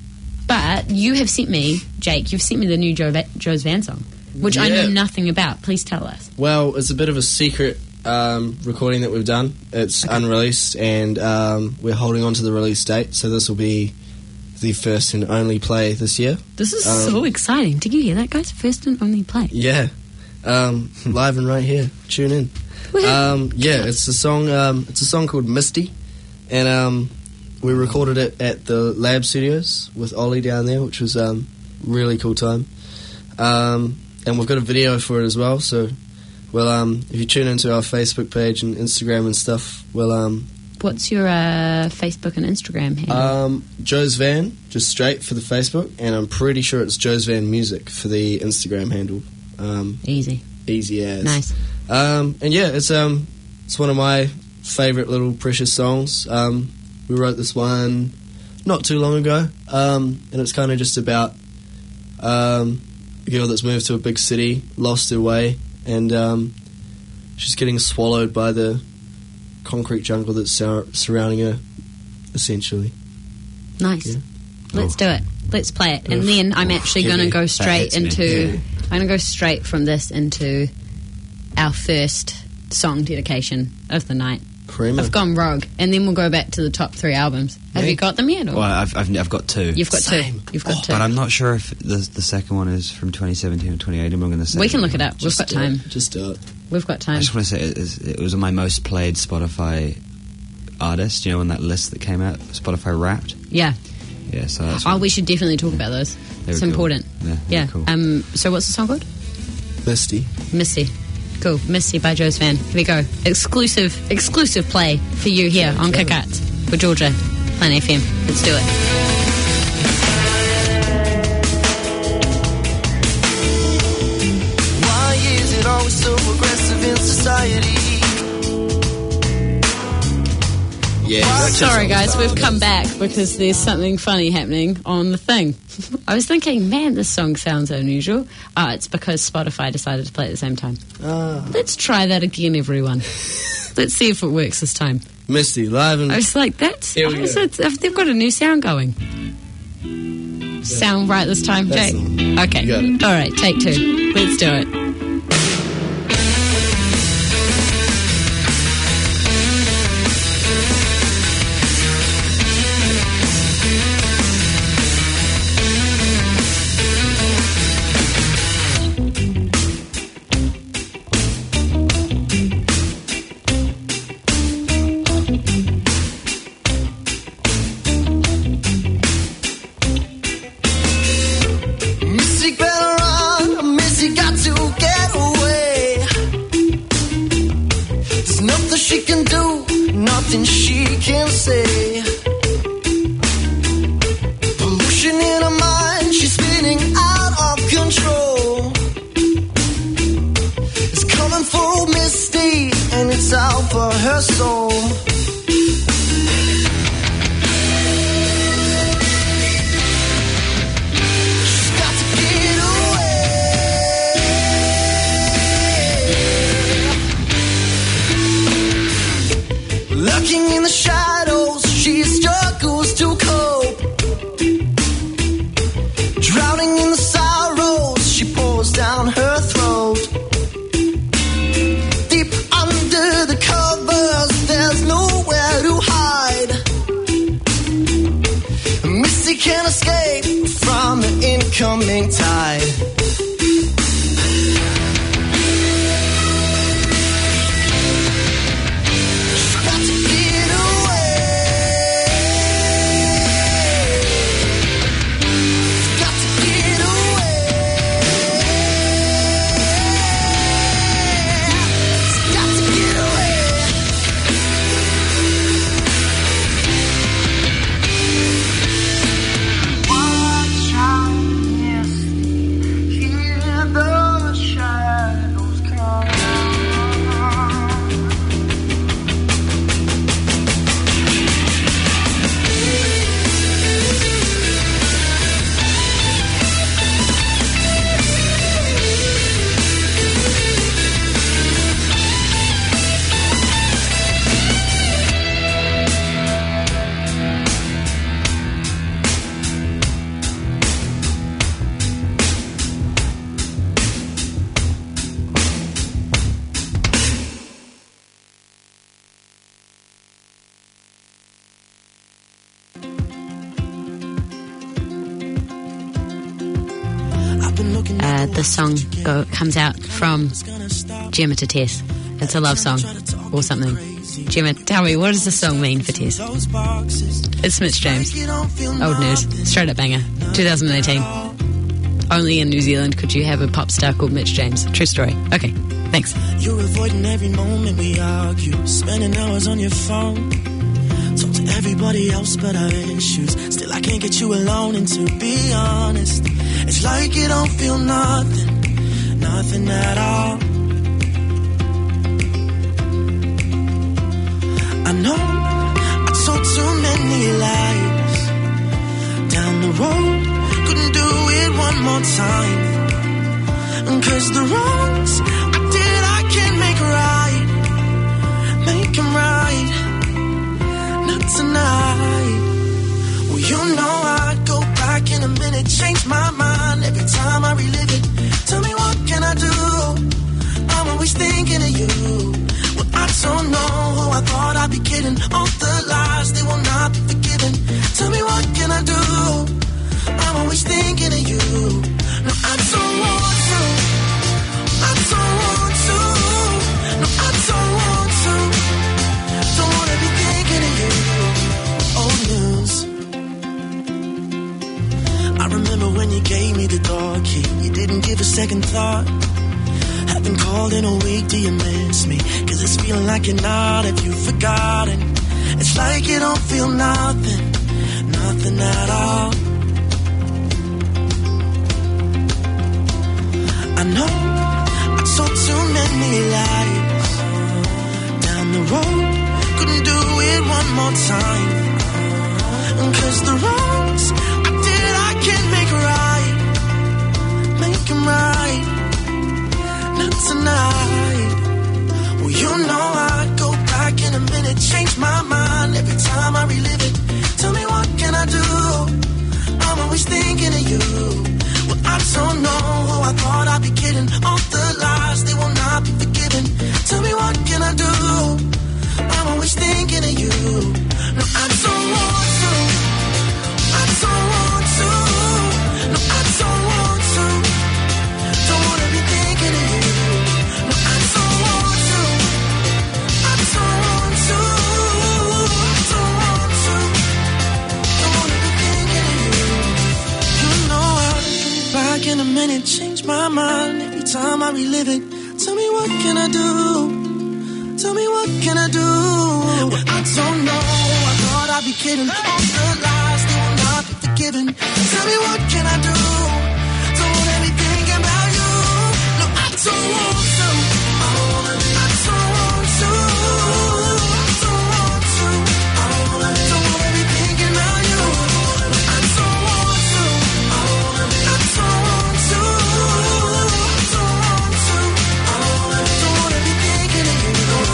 A: but you have sent me, Jake, you've sent me the new Joe Va- Joe's Van song, which I know
B: Yeah.
A: nothing about. Please tell us.
B: Well, it's a bit of a secret um, recording that we've done. It's unreleased, and um, we're holding on to the release date. So this will be the first and only play this year.
A: This is
B: Um,
A: so exciting. Did you hear that, guys? First and only play.
B: Yeah, um, live and right here. Tune in. Um, yeah, it's a song. Um, it's a song called Misty, and um, we recorded it at the Lab Studios with Ollie down there, which was um, really cool time. Um, and we've got a video for it as well. So, well, um, if you tune into our Facebook page and Instagram and stuff, well, um,
A: What's your uh, Facebook and Instagram handle?
B: um, Joe's Van, just straight for the Facebook, and I'm pretty sure it's Joe's Van Music for the Instagram handle. Um,
A: Easy.
B: easy as.
A: Nice.
B: Um, and yeah, it's um, it's one of my favourite little precious songs. Um, we wrote this one not too long ago, um, and it's kind of just about um, a girl that's moved to a big city, lost her way, and um, she's getting swallowed by the concrete jungle that's sur- surrounding her, essentially.
A: Nice.
B: Yeah.
A: Let's
C: Oh.
A: do it. Let's play it. And
B: Oof.
A: then I'm
C: Oof,
A: actually
C: give
A: going to
C: me-
A: go
C: that
A: straight
C: hits me.
A: into...
C: Yeah.
A: I'm going to go straight from this into our first song dedication of the night.
B: Primo.
A: I've gone rogue. And then we'll go back to the top three albums. Have
B: Yeah.
A: you got them yet? Or?
C: Well, I've, I've I've got two.
A: You've got
B: Same.
A: two. You've got two.
C: But I'm not sure if the the second one is from twenty seventeen or twenty eighteen. I'm going to say
A: We can look it up. We've
B: Just
A: got
B: do
A: time.
B: it. Just do it.
A: We've got
C: I
A: time.
C: just want to say it, is, it was on my most played Spotify artist. You know, on that list that came out, Spotify Wrapped.
A: Yeah.
C: Yeah, so that's
A: Oh,
C: what-
A: we should definitely talk about those.
C: They
A: It's
C: were cool.
A: important.
C: Yeah, they
A: Yeah.
C: were cool.
A: Um. So what's the song called?
B: Misty.
A: Missy. Cool. Missy by Joe's Van. Here we go. Exclusive, exclusive play for you here on
B: Georgia.
A: Kick-Arts for Georgia, Planet F M. Let's do it.
E: Why is it always so aggressive in society?
B: Yeah.
A: Sorry, guys, we've come back because there's something funny happening on the thing. I was thinking, man, this song sounds unusual. Ah, it's because Spotify decided to play at the same time.
B: Ah,
A: Let's try that again, everyone. Let's see if it works this time.
B: Misty, live and
A: I was like, that's.
B: Here we
A: I was-
B: go.
A: it's- they've got a new sound going. Sound right this time,
B: That's
A: Jake?
B: the one.
A: Okay.
B: You got it.
A: All right, take two. Let's do it.
E: Missy better run, Missy got to get away. There's nothing she can do, nothing she can say. Pollution in her mind, she's spinning out of control. It's coming for Misty, and it's out for her soul. She's got to get away. Lurking in the shadows, she struggles to cope. Drowning in the sorrows, she pours down her throat. Deep under the covers, there's nowhere to hide. Missy can't escape from the incoming tide. She's got to get away.
A: Uh, this song go, comes out from Gemma to Tess. It's a love song or something. Gemma, tell me, what does this song mean for Tess? It's Mitch James. Old news. Straight up banger. twenty eighteen. Only in New Zealand could you have a pop star called Mitch James. True story. Okay, thanks.
F: You're avoiding every moment we argue, spending hours on your phone. Talk to everybody else but our issues. Still I can't get you alone, and to be honest, it's like you don't feel nothing, nothing at all. I know I told too many lies down the road, couldn't do it one more time. Cause the wrongs I did I can't make right, make them right, not tonight. Well, you know I'd go back in a minute, change my mind every time I relive it. Tell me what can I do, I'm always thinking of you. Well, I don't know, I thought I'd be kidding. All the lies, they will not be forgiven. Tell me what can I do, I'm always thinking of you. No, I don't want to, I don't want to. No, I don't want to, don't want to be thinking of you. Old news. I remember when you gave me the door key, you didn't give a second thought. Haven't called in a week, do you miss me? Cause it's feeling like you're not, have you forgotten? It's like you don't feel nothing, nothing at all. I know I told too many lies down the road, couldn't do it one more time. Cause the wrongs I did I can't make right, make them right, not tonight. Well, you know I'd go back in a minute, change my mind every time I relive it. Tell me what can I do, I'm always thinking of you. Well, I don't know, I thought I'd be kidding. All the lies, they will not be forgiven. Tell me what can I do, I'm always thinking of you. No, I don't want to, I don't want to. No, I don't want to, don't want to be thinking of you. No, I don't want to, I don't want to, I don't want to, don't want to be thinking of you. You know I'll come back in a minute, change my mind every time I relive it. Tell me what can I do, tell me what can I do. Well, I don't know, I thought I'd be kidding. All the lies, they will not be forgiven. Tell me what can I do, don't want to be thinking about you. No, I don't want to, I don't want to, I don't want to, I don't want to, I don't want to, don't want to be thinking about you. No, I don't want to, I don't want to, I don't want to, I don't want to, I don't want to, don't want to be thinking of you.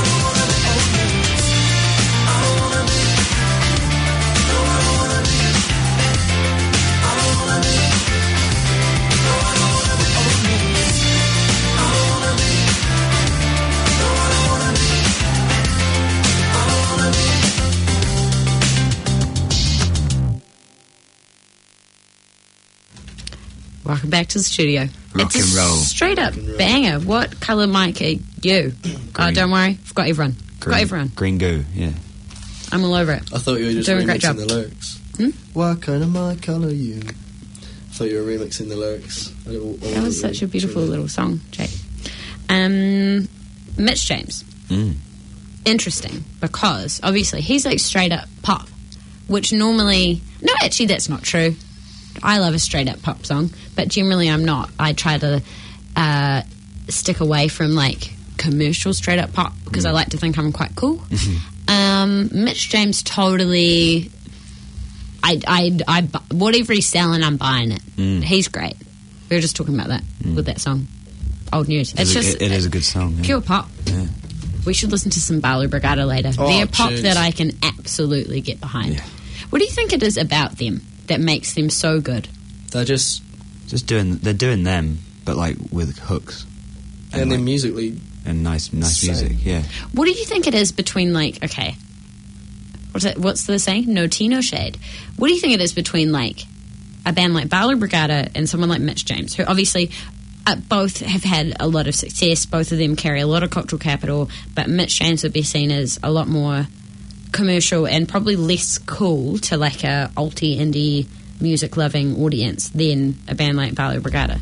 A: Welcome back to the studio.
C: Rock
A: it's
C: and
A: a
C: roll.
A: Straight up banger. What colour mic are you? Oh, don't worry. I've got everyone. I've got
C: Green,
A: everyone.
C: green goo, yeah.
A: I'm all over it.
B: I thought you were just
A: Doing a great
B: remixing
A: job.
B: the lyrics.
A: Hmm?
B: What kind of my colour you? I thought you were remixing the lyrics. I don't- I
A: That
B: wasn't
A: was such a
B: really
A: beautiful
B: sure.
A: little song, Jake. Um, Mitch James.
C: Mm.
A: Interesting, because obviously he's like straight up pop, which normally... No, actually, that's not true. I love a straight up pop song, but generally I'm not. I try to uh, stick away from like commercial straight up pop because I like to think I'm quite cool. um, Mitch James totally... I, I, I, bu- whatever he's selling, I'm buying it.
C: Mm.
A: He's great. We were just talking about that with that song. Old news.
C: It
A: It's
C: is a-
A: just
C: it, it is a good song. Yeah.
A: pure pop.
C: Yeah.
A: We should listen to some Barlow Brigada later.
B: Oh,
A: They're pop
B: tunes.
A: that I can absolutely get behind.
C: Yeah.
A: What do you think it is about them that makes them so good?
B: They're just,
C: Just doing, they're doing them, but like with hooks
B: and they're
C: like,
B: musically,
C: and nice, nice
B: Same.
C: music. Yeah.
A: What do you think it is between, like, okay, what's it, what's the saying? No tea, no shade. What do you think it is between, like, a band like Bala Brigada and someone like Mitch James, who obviously uh, both have had a lot of success. Both of them carry a lot of cultural capital, but Mitch James would be seen as a lot more commercial and probably less cool to like a alti indie music loving audience than a band like Bala Brigada.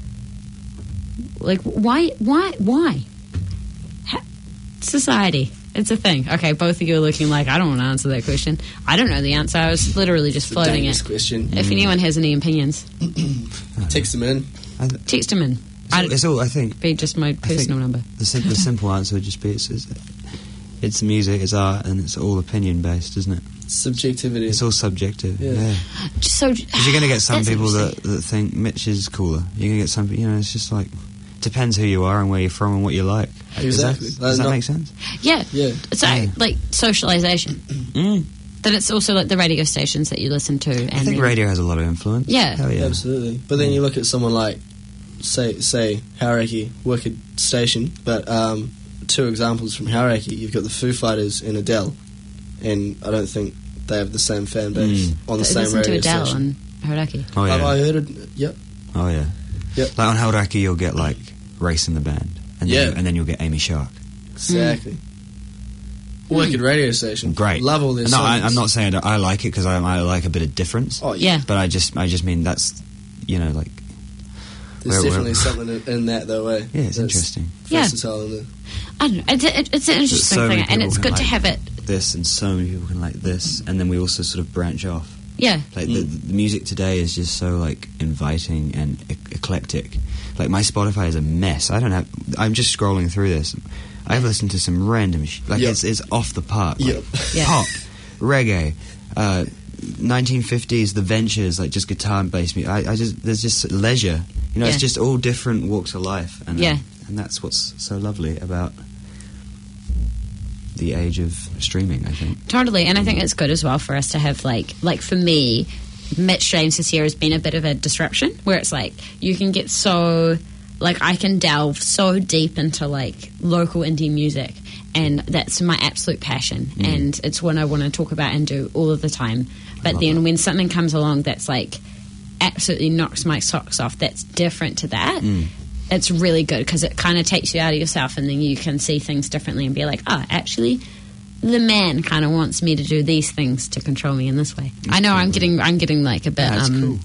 A: Like, why, why, why? Ha- society. It's a thing. Okay, both of you are looking like, I don't want to answer that question. I don't know the answer. I was literally just
B: It's a
A: floating
B: dangerous
A: it.
B: question.
A: If anyone has any opinions,
B: Text them in.
C: I th-
A: text them in.
C: it's, all, it's all, I think,
A: Be just my
C: I think
A: personal number.
C: The, sim- the simple answer would just be it's, it's, it's music, it's art, and it's all opinion based, isn't it?
B: Subjectivity.
C: It's all subjective.
B: Yeah.
C: Yeah.
A: So,
C: Because you're going to get some
A: that's
C: people that,
A: interesting.
C: that think Mitch is cooler. You're going to get some, you know, it's just like, depends who you are and where you're from and what you like.
B: Exactly.
C: Does that,
B: That's
C: does that
B: not-
C: make sense?
A: Yeah.
B: Yeah.
A: So,
C: Yeah.
A: like, socialisation.
C: Mm.
A: That it's also like the radio stations that you listen to. And
C: I think
A: then-
C: radio has a lot of influence.
A: Yeah.
C: Hell yeah.
B: Absolutely. But then you look at someone like, say, say Hauraki, wicked station, but um, two examples from Hauraki. You've got the Foo Fighters and Adele, and I don't think they have the same fan base
C: Mm.
B: on the
A: Listen
B: same
A: to
B: radio
A: Adele
B: station.
A: on Hauraki.
C: Oh yeah.
B: Have I heard it? Yep.
C: Oh yeah.
B: Yep.
C: Like on Hauraki, you'll get like Race in the band, and
B: Yeah.
C: then, and then you'll get Amy Shark.
B: Exactly. Wicked radio station.
C: Great.
B: Love all their
C: No, I,
B: songs.
C: I'm not saying I, don't- I like it because I, I like a bit of difference.
B: Oh yeah.
A: Yeah.
C: But I just, I just mean that's, you know, like
B: There's
C: Where-
B: definitely
C: where-
B: something in, in that though. Eh?
C: yeah, it's
B: That's
C: interesting.
A: Yeah.
B: Versatile in the,
A: I don't know. It's, it, it's an interesting
C: So many
A: thing, and
C: people
A: it's
C: can
A: good to
C: like
A: have it.
C: This and so many people can like this, and then we also sort of branch off.
A: Yeah.
C: Like the, the music today is just so like inviting and e- eclectic. Like my Spotify is a mess. I don't have. I'm just scrolling through this. I've listened to some random sh- like
B: Yep.
C: it's it's off the park. Like
B: Yep.
A: Yeah.
C: Pop, reggae, uh, nineteen fifties, The Ventures, like just guitar and bass music. I, I just there's just leisure. You know,
A: Yeah.
C: it's just all different walks of life, and
A: Yeah.
C: um, and that's what's so lovely about the age of streaming. I think.
A: Totally, and I think it's good as well for us to have like, like for me, Mitch James this year has been a bit of a disruption where it's like you can get so, like I can delve so deep into like local indie music, and that's my absolute passion,
C: Mm.
A: and it's what I want to talk about and do all of the time. But
C: love
A: then
C: that.
A: when something comes along that's like absolutely knocks my socks off, that's different to that.
C: Mm.
A: It's really good because it kind of takes you out of yourself, and then you can see things differently and be like, oh, actually, the man kind of wants me to do these things to control me in this way. I know I'm getting, I'm getting like a bit,
C: Yeah, that's
A: um,
C: cool.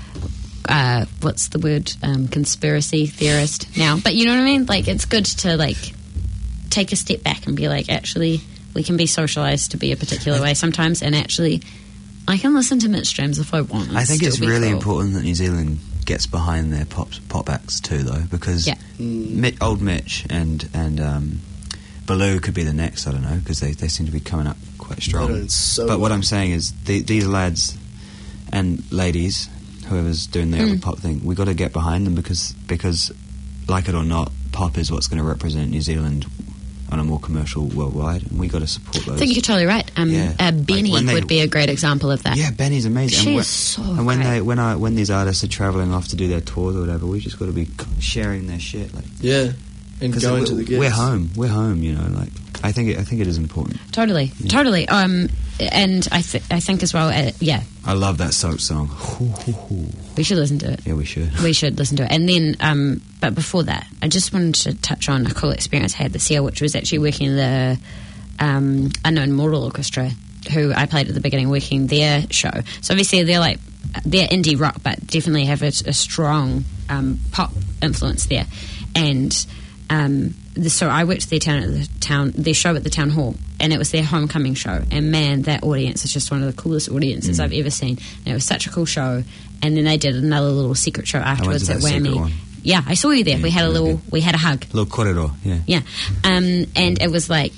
A: uh, what's the word, um, conspiracy theorist now. But you know what I mean? Like, it's good to like take a step back and be like, actually, we can be socialized to be a particular way sometimes, and actually, I can listen to Mitch James if I want. and
C: I think
A: still
C: it's
A: be
C: really
A: cool.
C: important that New Zealand gets behind their pop pop acts too, though, because
A: Yeah.
C: Mi- old Mitch and and um, Baloo could be the next. I don't know, because they, they seem to be coming up quite strong.
B: They're doing so
C: but what
B: well.
C: I'm saying is the, these lads and ladies, whoever's doing the
A: Mm.
C: other pop thing, we got to get behind them because because like it or not, pop is what's going to represent New Zealand on a more commercial worldwide, and we got to support those.
A: I think you're totally right. Um,
C: Yeah.
A: uh,
C: Like,
A: Benny
C: when they-
A: would be a great example of that.
C: Yeah, Benny's amazing.
A: She
C: and when,
A: is so
C: And when
A: great.
C: they when I when these artists are travelling off to do their tours or whatever, we just got to be sharing their shit. Like,
B: yeah, and
C: 'cause
B: going
C: we're,
B: to the gigs.
C: we're home. We're home. You know, like I think it, I think it is important.
A: Totally, totally. Um, and I, th- I think as well, uh, yeah,
C: I love that soap song. Hoo, hoo, hoo.
A: we should listen to it.
C: Yeah, we should.
A: We should listen to it. And then, um, but before that, I just wanted to touch on a cool experience I had this year, which was actually working in the um, Unknown Mortal Orchestra, who I played at the beginning, working their show. So obviously they're like, they're indie rock, but definitely have a, a strong um, pop influence there. And um, the, so I worked their town at the town, their show at the town hall, and it was their homecoming show. And man, that audience is just one of the coolest audiences I've ever seen. And it was such a cool show. And then they did another little secret show afterwards
C: to
A: at
C: that secret
A: Whammy.
C: one.
A: Yeah, I saw you there.
C: Yeah,
A: we had a
C: really
A: little,
C: good.
A: we had a hug.
C: Little corridor. Yeah.
A: Yeah. Um, and it was like,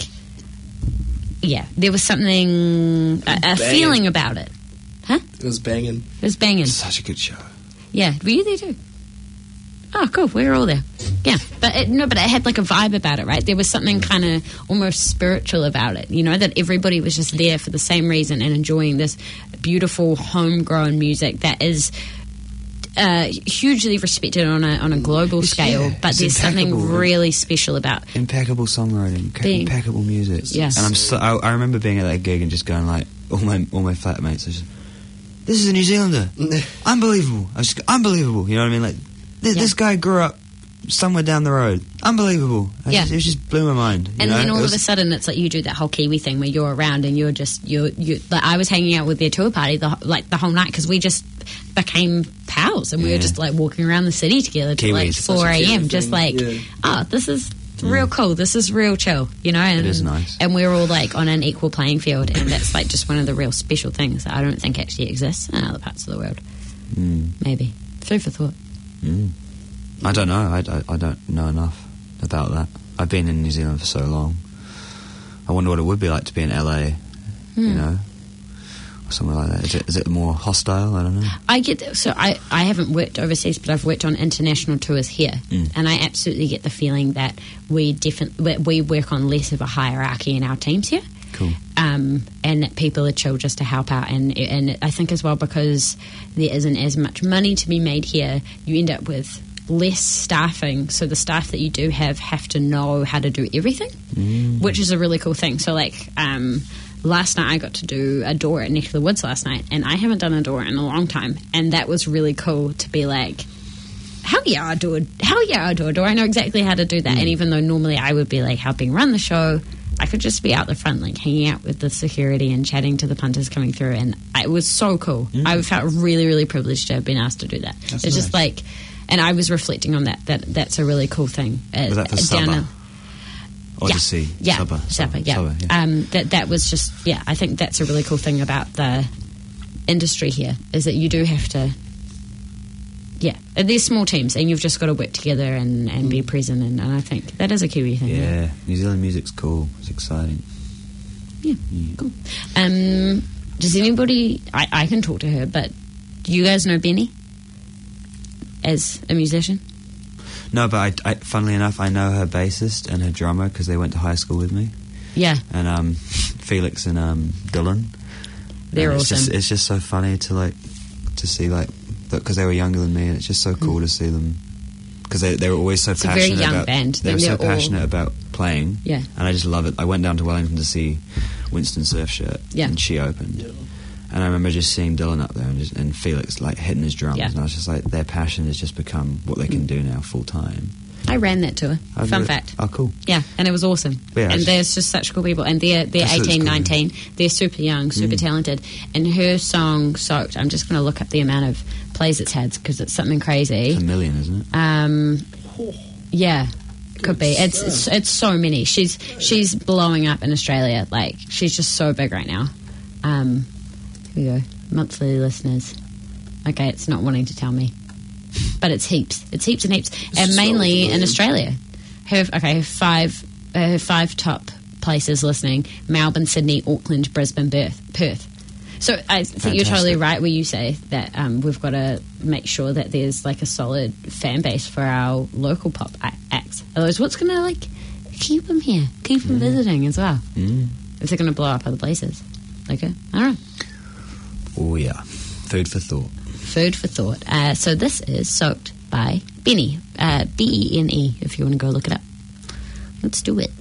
A: yeah, there was something, a, a
B: Banging.
A: feeling about it. Huh?
B: It was banging.
A: It was banging.
C: Such a good show.
A: Yeah. Were you there too? Oh, cool. We were all there. Yeah. But it, no, but it had like a vibe about it, right? There was something kind of almost spiritual about it, you know, that everybody was just there for the same reason and enjoying this beautiful homegrown music that is uh, hugely respected on a on a global
C: It's-
A: scale,
C: yeah,
A: but
C: it's
A: there's something
C: impeccable.
A: really special about
C: Impeccable songwriting, ca-
A: Being-
C: impeccable music.
A: Yes.
C: And I'm so, I, I remember being at that gig and just going like, all my all my flatmates are just, this is a New Zealander. Unbelievable. I was just, unbelievable. You know what I mean? Like, th-
A: Yeah.
C: this guy grew up somewhere down the road. Unbelievable. I
A: Yeah.
C: just, it just blew my mind. you
A: And
C: know?
A: then all
C: It
A: of
C: was-
A: a sudden, it's like you do that whole Kiwi thing where you're around and you're just you're you. Like I was hanging out with their tour party the, like the whole night because we just became pals and we were
C: Yeah.
A: just like walking around the city together till like
C: Kiwis, such a
A: four
B: Kiwi
A: a.m. Just
B: thing,
A: like,
B: yeah.
A: oh, this is real cool. This is real chill. You know, and
C: It is nice.
A: And we're all like on an equal playing field, and that's like just one of the real special things that I don't think actually exists in other parts of the world.
C: Mm,
A: Maybe food for thought.
C: mm. I don't know. I, I, I don't know enough about that. I've been in New Zealand for so long. I wonder what it would be like to be in L A, you
A: Hmm.
C: know, or somewhere like that. Is it, is it more hostile? I don't know.
A: I get so I, I haven't worked overseas, but I've worked on international tours here,
C: Mm.
A: and I absolutely get the feeling that we definitely we work on less of a hierarchy in our teams here,
C: Cool.
A: um, and that people are chill just to help out, and and I think as well because there isn't as much money to be made here, you end up with less staffing, so the staff that you do have have to know how to do everything,
C: Mm.
A: which is a really cool thing. So like um, last night I got to do a door at Neck of the Woods last night, and I haven't done a door in a long time, and that was really cool to be like, hell yeah, I'll do a, hell yeah, I'll do a door. I know exactly how to do that. And even though normally I would be like helping run the show, I could just be out the front, like hanging out with the security and chatting to the punters coming through, and it was so cool. I felt really, really privileged to have been asked to do that.
C: That's
A: it's just
C: nice.
A: like, and I was reflecting on that. That that's a really cool thing. Uh,
C: Was that for
A: down
C: Saba?
A: in-
C: Odyssey.
A: yeah,
C: Saba.
A: Saba, yeah.
C: Saba, yeah.
A: Um, that that was just yeah. I think that's a really cool thing about the industry here is that you do have to. Yeah, and there's small teams, and you've just got to work together and, and be present, and, and I think that is a Kiwi thing.
C: Yeah, New Zealand music's cool. It's exciting.
A: Yeah, cool. Um, does anybody? I, I can talk to her, but do you guys know Benny as a musician?
C: No, but I, I, funnily enough, I know her bassist and her drummer because they went to high school with me.
A: Yeah,
C: And um, Felix and um, Dylan.
A: they're
C: And it's
A: awesome.
C: Just, it's just so funny to like to see like because they were younger than me, and it's just so cool to see them because they they were always so
A: It's a very
C: passionate
A: young
C: about
A: band.
C: they were
A: They're
C: so
A: all-
C: passionate about playing.
A: Yeah.
C: And I just love it. I went down to Wellington to see Winston Surfshirt,
A: Yeah.
C: and she opened. And I remember just seeing Dylan up there and, just, and Felix like hitting his drums,
A: Yeah.
C: and I was just like, their passion has just become what they can do now full time.
A: I ran that tour.
C: I
A: Fun
C: really-
A: fact.
C: Oh, cool.
A: Yeah, and it was awesome.
C: Yeah,
A: and
C: it's-
A: there's just such cool people. And they're, they're
C: That's what's
A: eighteen,
C: cool.
A: nineteen. They're super young, super
C: Mm.
A: talented. And her song, Soaked, I'm just going to look up the amount of plays it's had because it's something crazy.
C: It's a million, isn't it?
A: Um, yeah, could be. It's, it's it's so many. She's she's blowing up in Australia. Like, she's just so big right now. Um, here we go. Monthly listeners. Okay, it's not wanting to tell me. But it's heaps. It's heaps and heaps. And
B: so
A: mainly in
B: weird.
A: Australia. Her, okay, her five, uh, her five top places listening: Melbourne, Sydney, Auckland, Brisbane, Perth. Perth. So I think you're totally
C: Fantastic.
A: right where you say that um, we've got to make sure that there's like a solid fan base for our local pop a- acts. Otherwise, what's going to like keep them here, keep them visiting as well?
C: Mm.
A: If they're going to blow up other places, okay, I don't know.
C: Oh yeah, food for thought.
A: Food for thought. Uh, so this is Soaked by Benny, uh, B E N E, if you want to go look it up. Let's do it.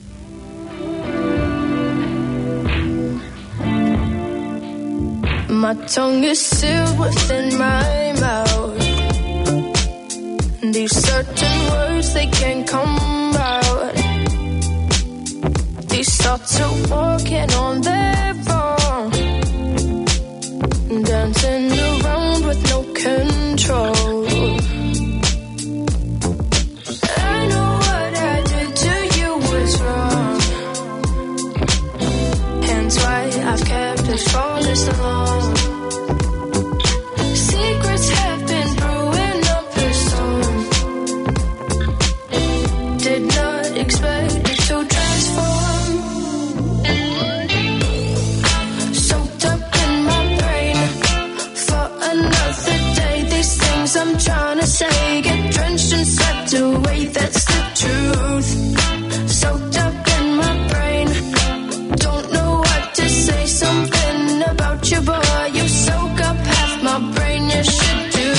G: My tongue is sealed within my mouth. These certain words, they can't come out. These thoughts are walking on their own, dancing around with no control. I know what I did to you was wrong, hence why I've kept it for this long. Secrets have been brewing up a storm. Did not expect it to transform. Soaked up in my brain for another day. These things I'm trying to say get drenched and swept away. That's the truth. Soaked up in my brain. Don't know what to say. Something about you, boy. You soak up half my brain. You should do.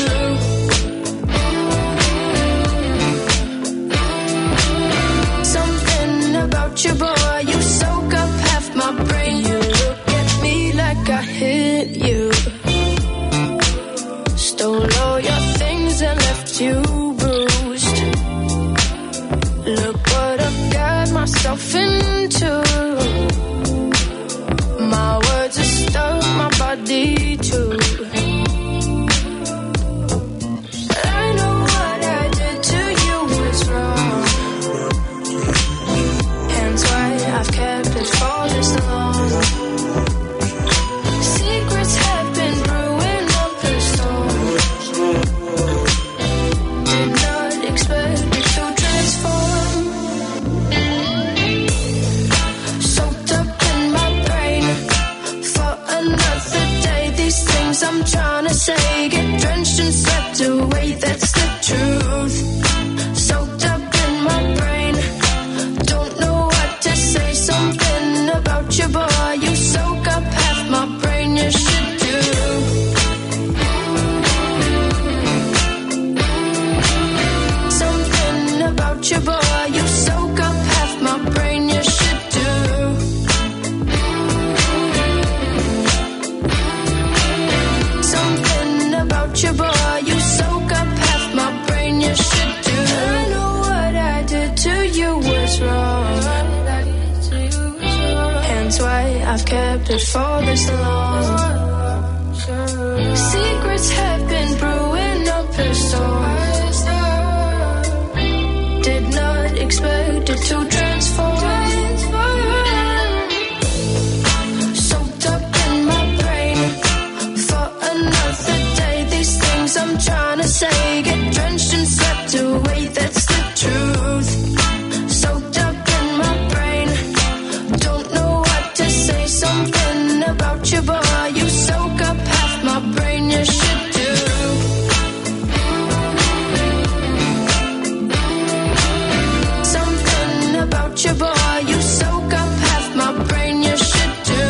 G: Something about you, boy. You soak up half my brain. You look at me like I hit you. Look what I've got myself into. My words are stuck, my body too. I know what I did to you was wrong. Hence why I've kept it for this long. Secrets have been brewing up the storm. Did not expect it to transform. Soaked up in my brain for another day. These things I'm trying to say get drenched and swept away. That's the truth. Soaked up in my brain. Don't know what to say. Something about you, boy. You soak up half my brain. You should do. Something about you, boy. You soak up half my brain. You should do. Something about you, boy. You soak up half my brain. You should do. I know what I did to you was wrong. Hence why I've kept it for this long. Secrets have been brewing up a storm. Did not expect it to transform. Soaked up in my brain for another day. These things I'm trying to say get drenched and swept away. That's the truth. Soaked up in my brain. Don't know what to say. Something about you, boy. You soak up half my brain. You should do. Something about you, boy. You soak up half my brain. You should do.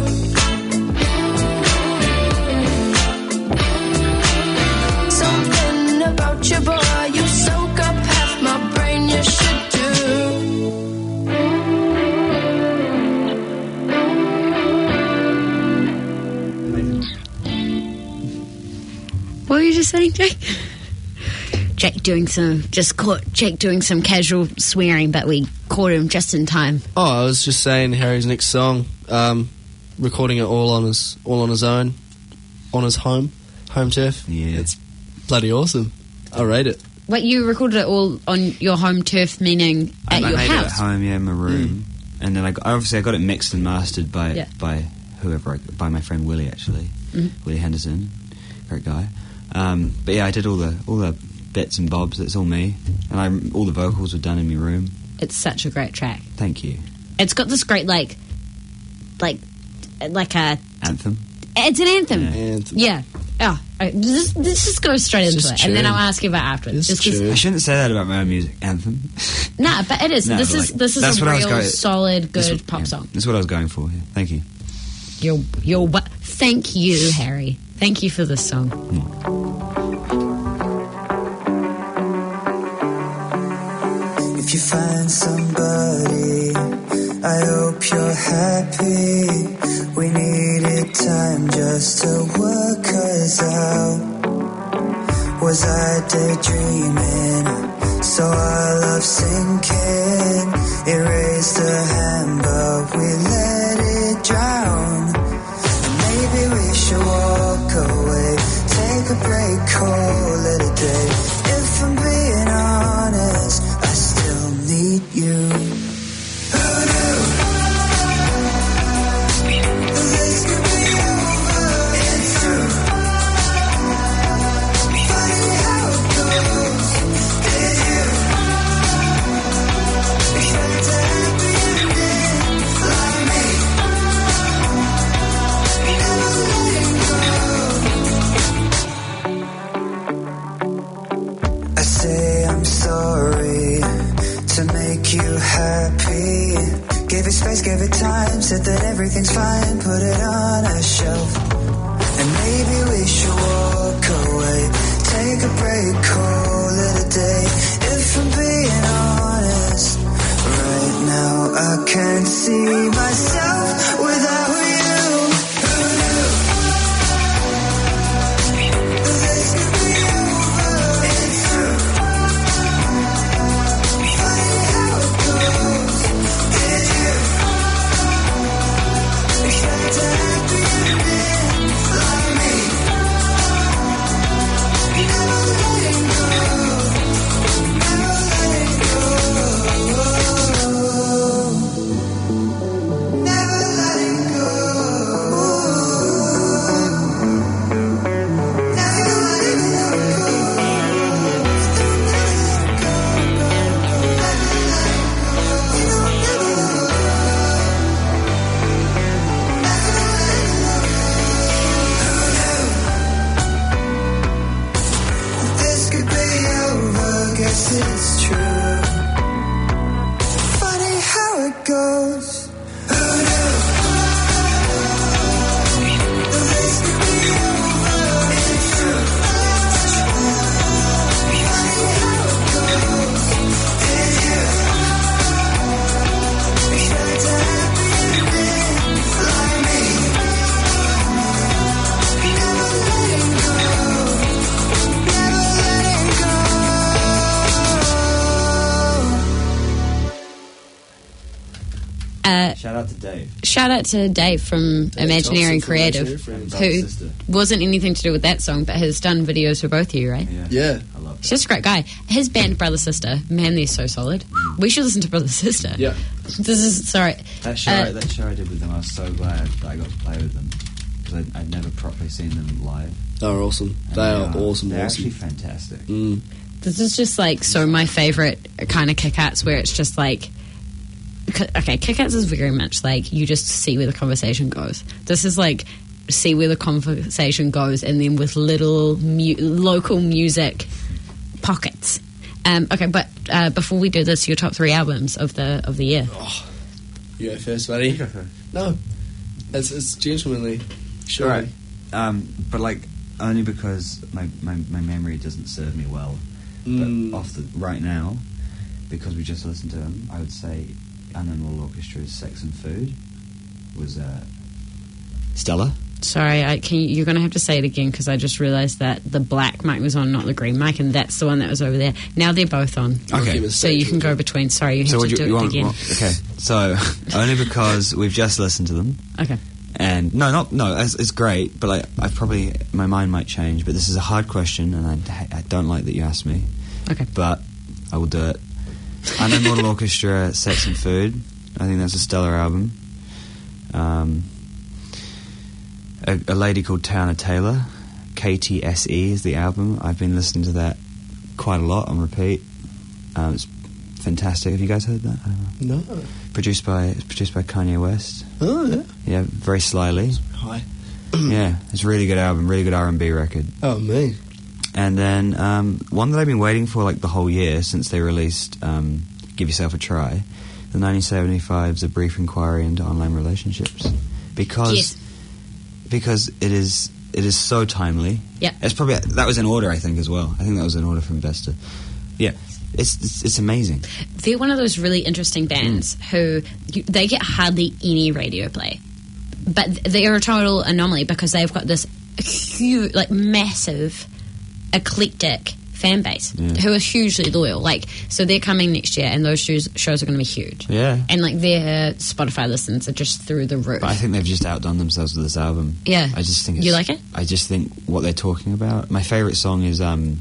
G: Something about you, boy. You soak up half my brain. You should do.
A: What were you just saying, Jake? Jake doing some, just caught Jake doing some casual swearing, but we caught him just in time.
B: Oh, I was just saying Harry's next song, um, recording it all on his all on his own, on his home, home turf.
C: Yeah.
B: It's bloody awesome. I rate it.
A: Wait, you recorded it all on your home turf, meaning at
C: I
A: your
C: made it at
A: house?
C: home, yeah, in my room, and then I got, obviously I got it mixed and mastered by
A: Yeah.
C: by whoever, I, by my friend Willie actually,
A: Mhm.
C: Willie Henderson, great guy. Um, but yeah, I did all the all the bits and bobs. It's all me, and I all the vocals were done in my room.
A: It's such a great track.
C: Thank you.
A: It's got this great, like, like, like a,
C: Anthem.
A: it's an anthem.
C: Yeah.
B: And
A: Yeah. Oh, right, let's, let's just go straight into
B: just
A: it, and then
B: tune.
A: I'll ask you about afterwards.
B: It's
A: Just 'cause-
B: true.
C: I shouldn't say that about my own music. Anthem.
A: Nah, but it is.
C: No,
A: this
C: but
A: is
C: like,
A: this is
C: that's
A: a
C: what I was
A: real
C: going-
A: solid, good
C: That's-
A: pop
C: yeah,
A: song.
C: That's what I was going for. Yeah. Thank you.
A: You're, you're. wa- Thank you, Harry. Thank you for this song.
D: If you find somebody, I hope you're happy. We needed time just to work us out. Was I daydreaming? So our love sinking. It raised a hand, but we let it drown. And maybe we should walk away, take a break, call it a day. If I'm being honest, I still need you. Who knew this could be over? It's true. Funny how it goes. Did you expect a happy ending like me? Never letting go. I say I'm sorry to make you happy. Gave it space, gave it time, said that everything's fine, put it on a shelf. And maybe we should walk away, take a break, call it a day. If I'm being honest, right now I can't see myself without you. Who knew this could be over? It's true. Funny how
E: this is true. Funny how it goes. Who knew? The race could be over. It's true. Funny how it goes. Did you expect to have been like me? Never letting go. Never letting go.
A: Uh,
C: Shout out to Dave.
A: shout out to Dave from Imagineering
B: Thompson from
A: Creative,
B: Imagineering
C: From
A: who
C: Brother Sister.
A: wasn't anything to do with that song, but has done videos for both of you, right?
C: Yeah.
B: Yeah.
C: I love
A: He's
C: that.
A: just a great guy. His band, Brother Sister, man, they're so solid. We should listen to Brother Sister.
B: Yeah.
A: This is, sorry.
C: That show,
A: Uh,
C: that show I did with them, I was so glad that I got to play with them because I'd, I'd never properly seen them live.
B: They are awesome.
C: And
B: They are awesome,
C: They're
B: awesome.
C: actually fantastic.
B: Mm.
A: This is just like so my favourite kind of kick-outs where it's just like, c- okay, kick-outs is very much like you just see where the conversation goes. This is like see where the conversation goes and then with little mu- local music pockets. Um, okay, but uh, before we do this, your top three albums of the of the year.
B: You go first, buddy. No. It's, it's gentlemanly. Sure.
C: Right. Um, but like only because my, my, my memory doesn't serve me well.
B: Mm.
C: But off the right now, because we just listened to them, I would say Unknown World Orchestra's "Sex and Food" was uh, stellar.
A: Sorry, I, can you, you're going to have to say it again because I just realised that the black mic was on, not the green mic, and that's the one that was over there. Now they're both on.
C: Okay.
B: Give us
A: So
B: that,
A: you can go
B: Georgia.
A: between. Sorry, you have
C: So
A: to
C: would you,
A: do
C: you
A: it
C: want,
A: again.
C: want- okay, so only because we've just listened to them,
A: Okay.
C: and no, not no, it's, it's great, but like I probably my mind might change. But this is a hard question, and I, I don't like that you asked me.
A: Okay.
C: But I will do it. Unknown Mortal Orchestra, "Sex and Food." I think that's a stellar album. Um, a, a lady called Towner Taylor, K T S E is the album. I've been listening to that quite a lot on repeat. Um, it's fantastic. Have you guys heard that? I don't know.
B: No.
C: Produced by it's produced by Kanye West.
B: Oh, yeah.
C: Yeah, very slyly.
B: Hi.
C: Yeah, it's a really good album, really good R and B record.
B: Oh, me.
C: And then um, one that I've been waiting for like the whole year since they released um, Give Yourself a Try, the nineteen seventy-five's A Brief Inquiry into Online Relationships. Because
A: Yes.
C: because it is it is so timely.
A: Yeah.
C: It's probably that was in order, I think, as well. I think that was in order from Vesta. Yeah. It's it's, it's amazing.
A: They're one of those really interesting bands who you, they get hardly any radio play, but they are a total anomaly because they've got this huge, like massive, eclectic fan base
C: Yeah.
A: who are hugely loyal. Like, so they're coming next year, and those shows, shows are going to be huge.
C: Yeah.
A: And like their Spotify listens are just through the roof.
C: But I think they've just outdone themselves with this album.
A: Yeah.
C: I just think it's,
A: You like it?
C: I just think what they're talking about. My favourite song is um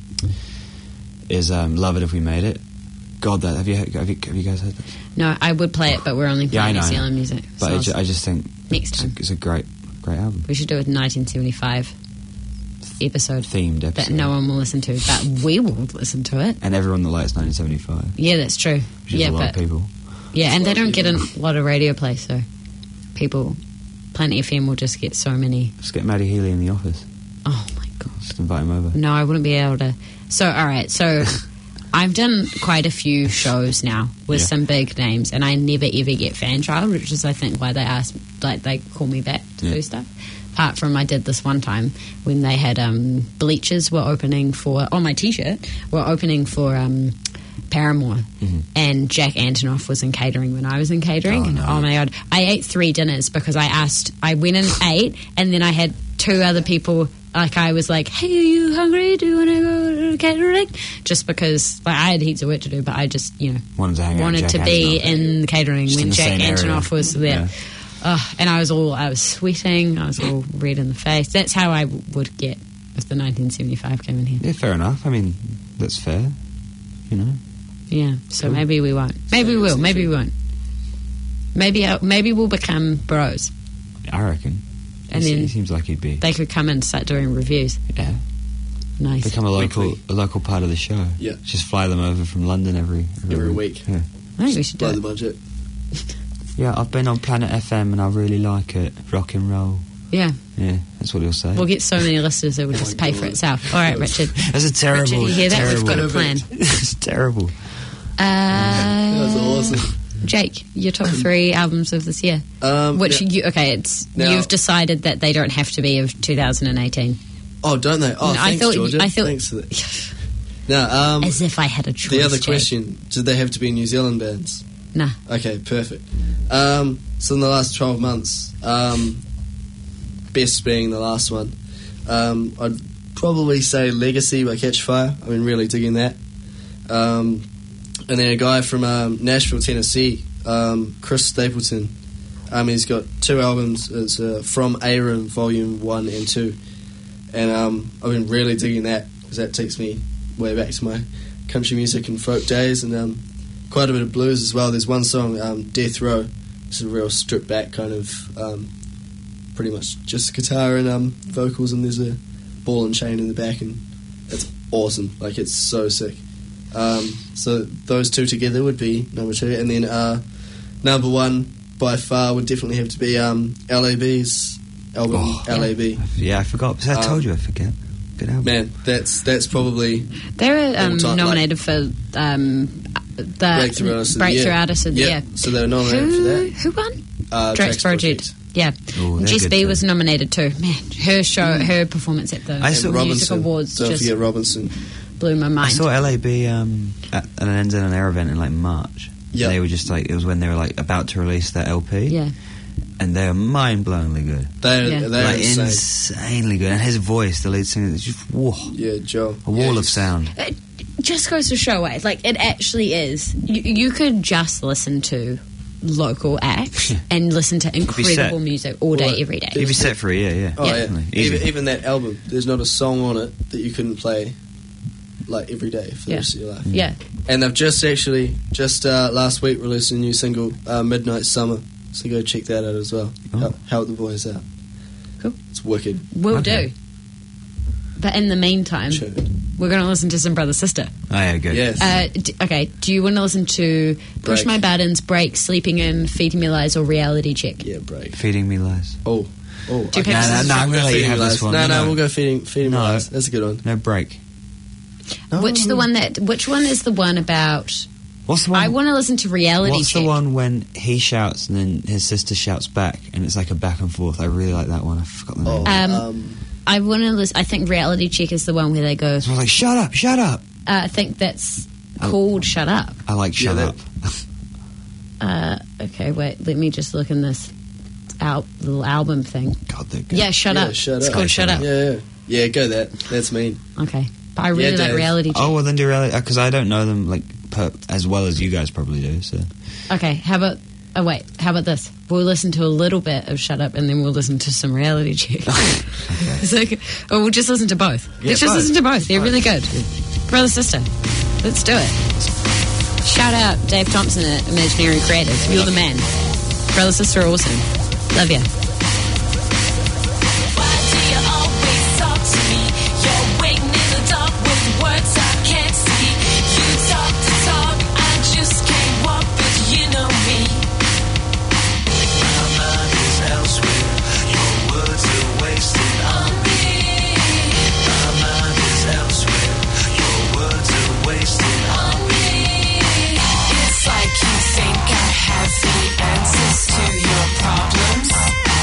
C: is um Love It If We Made It. God, that have you have you, have you guys heard that?
A: No, I would play it, but we're only
C: Yeah, I
A: playing
C: know,
A: New
C: I know.
A: Zealand music.
C: But
A: so
C: I, ju- I just think
A: next
C: it's a,
A: time
C: it's a great great album.
A: we should do a nineteen seventy-five episode
C: Themed episode.
A: that no one will listen to, but we will listen to it.
C: And everyone that likes nineteen seventy-five,
A: Yeah, that's true.
C: which is
A: Yeah,
C: a lot
A: but
C: of people.
A: yeah, and they
B: lot of
A: don't get
B: people.
A: a lot of radio play, so people, Planet F M will just get so many.
C: Just get Maddie Healy in the office.
A: Oh my god!
C: Just invite him over.
A: No, I wouldn't be able to. So, all right, so I've done quite a few shows now with
C: Yeah.
A: some big names, and I never ever get fan child, which is I think why they ask, like they call me back to
C: Yeah.
A: do stuff. Apart from I did this one time when they had um, Bleachers were opening for on my T-shirt were opening for um, Paramore,
C: Mm-hmm.
A: and Jack Antonoff was in catering when I was in catering.
C: Oh,
A: and
C: no.
A: oh my god, I ate three dinners because I asked. I went and ate, and then I had two other people. Like I was like, "Hey, are you hungry? Do you want to go to catering?" Just because like, I had heaps of work to do, but I just you know
C: Wanted to hang out
A: wanted
C: with
A: to
C: Jack
A: be
C: Antonoff.
A: in catering
C: Just in
A: when
C: the
A: Jack
C: same area.
A: Antonoff was there.
C: Yeah.
A: Oh, and I was all, I was sweating, I was all red in the face. That's how I w- would get if the nineteen seventy-five came in here.
C: Yeah, fair enough. I mean, that's fair. You know.
A: Yeah, so
C: Cool.
A: maybe we won't. Maybe we will, maybe we won't. Maybe uh, maybe we'll become bros.
C: I reckon.
A: And
C: he, se-
A: then
C: he seems like he'd be.
A: They could come and start doing reviews.
C: Yeah.
A: Nice.
C: Become a local
B: Weekly.
C: a local part of the show.
B: Yeah.
C: Just fly them over from London every
B: Every week.
C: Yeah.
A: I think we should do
B: Blow
A: it.
B: the budget.
C: Yeah, I've been on Planet F M and I really like it. Rock and roll.
A: Yeah.
C: Yeah, that's what he'll say.
A: We'll get so many listeners it will just pay for itself. All right, Richard.
C: That's a terrible.
A: Richard, you hear that?
C: terrible.
A: We've got a plan.
C: It's terrible.
A: Uh,
B: That's awesome.
A: Jake, your top three albums of this year.
B: Um,
A: Which
B: now-
A: you okay? It's
B: now-
A: you've decided that they don't have to be of two thousand eighteen.
B: Oh, don't they? Oh,
A: No, I
B: thanks,
A: thought-
B: Georgia.
A: I thought-
B: Thanks for that. Now, um,
A: As if I had a choice.
B: the other
A: Jake.
B: question: did they have to be New Zealand bands?
A: Nah.
B: Okay, perfect. Um, so in the last twelve months, um, best being the last one, um, I'd probably say Legacy by Catch Fire. I've been really digging that. Um, and then a guy from um, Nashville, Tennessee, um, Chris Stapleton. Um, he's got two albums. It's uh, From A Room, Volume One and Two, and um, I've been really digging that because that takes me way back to my country music and folk days, and um, quite a bit of blues as well. There's one song, um, Death Row. It's a real stripped back kind of, um, pretty much just guitar and um, vocals, and there's a ball and chain in the back, and it's awesome. Like, it's so sick. Um, so those two together would be number two, and then uh, number one by far would definitely have to be um, L A B's album,
C: Oh.
B: L A B.
C: Yeah, I forgot. I told
B: Um,
C: you I forget. Good album.
B: Man, that's that's probably
A: They were um,
B: All time,
A: nominated for um, the
B: Breakthrough Artist of the
A: Breakthrough
B: Year.
A: Artist of the
B: Yep,
A: Year.
B: so they were nominated
A: who,
B: for that.
A: Who won?
B: Uh,
A: Drax
B: Drax
A: Project.
B: Project.
A: Yeah.
C: Oh, they're
A: Jess
C: good
A: B
C: too.
A: was nominated too. Man, her show,
B: Mm.
A: her performance at the
C: I saw
A: Music
B: Robinson.
A: Awards
B: Don't
A: just
B: forget Robinson.
A: blew my
C: I
A: mind.
C: saw L A B um, at an Ends in an Air event in like March.
B: Yeah.
C: They were just like, it was when they were like about to release their L P.
A: Yeah.
C: And they were mind-blowingly good.
B: They're,
A: Yeah.
B: they're
C: like
B: insane.
C: insanely good. And his voice, the lead singer, is just whoa,
B: Yeah, Joe.
C: a wall
B: Yeah,
C: of
B: he's-
C: sound.
A: It just goes to show, eh? Like, it actually is. You, you could just listen to local acts and listen to
C: be set.
A: incredible music all day,
B: Well,
A: every day.
C: You'd be set for a year, yeah.
B: Oh, yeah.
C: Definitely. Easy.
B: Even, even that album, there's not a song on it that you couldn't play like every day for the
A: Yeah.
B: rest of your life.
A: Yeah.
B: And they've just actually, just uh, last week, released a new single, uh, Midnight Summer. So go check that out as well.
C: Oh.
B: Help, help the boys out.
A: Cool.
B: It's wicked.
A: Will
C: Okay.
A: do. But in the meantime,
B: Sure.
A: we're going to listen to some Brother Sister.
C: Oh, yeah, good.
B: Yes.
A: Uh, d- okay, do you want to listen to Push
B: Break.
A: My Buttons, Break, Sleeping In, Feeding Me Lies, or Reality Check?
B: yeah, break.
C: Feeding me lies.
B: Oh. Oh.
A: Do you
B: okay.
A: pick- No, no,
C: no, I'm
B: We'll
C: gonna
B: go
C: let you
B: Feeding
C: have
B: Lies.
C: this one.
B: No, no,
C: No.
B: we'll go Feeding, feeding
C: No.
B: Lies. That's a good one.
C: No break.
A: Which the one that? Which one is the one about?
C: What's the one?
A: I want to listen to Reality
C: What's
A: Check.
C: the one when he shouts and then his sister shouts back and it's like a back and forth? I really like that one. I forgot the name.
B: Oh,
A: Um,
B: um,
A: I want to listen. I think Reality Check is the one where they go.
C: So I was like, shut up, shut up.
A: Uh, I think that's called Shut Up.
C: I like shut
B: Yeah,
C: up.
A: Uh, okay, wait. Let me just look in this al- little album thing.
C: God, they're good.
A: Yeah, Shut
B: yeah,
A: Up.
B: Shut
A: it's
B: Up.
A: called Shut Up.
B: Yeah, yeah. Yeah, go that. That's mean.
A: Okay, but I really
B: Yeah,
A: like
B: Dave.
A: Reality Check.
C: Oh, well, then do reality, because I don't know them like per, as well as you guys probably do. So
A: Okay, how about? Oh wait, how about this? We'll listen to a little bit of Shut Up, and then we'll listen to some Reality Check. It's like, or we'll just listen to both.
C: Yeah,
A: Let's just
C: both.
A: listen to both. They're really good. Brother sister, let's do it. Shout out Dave Thompson at Imaginary Creative. You're the man. Brother sister, awesome. Love you.
H: Why do you always talk to me? You're waiting in the dark with words I can't see. You talk to talk, I just can't walk, but you know me.
F: My mind is elsewhere. Your words are wasted on me. My mind is elsewhere. Your words are wasted on me.
H: It's like you think I have the answers to your problems.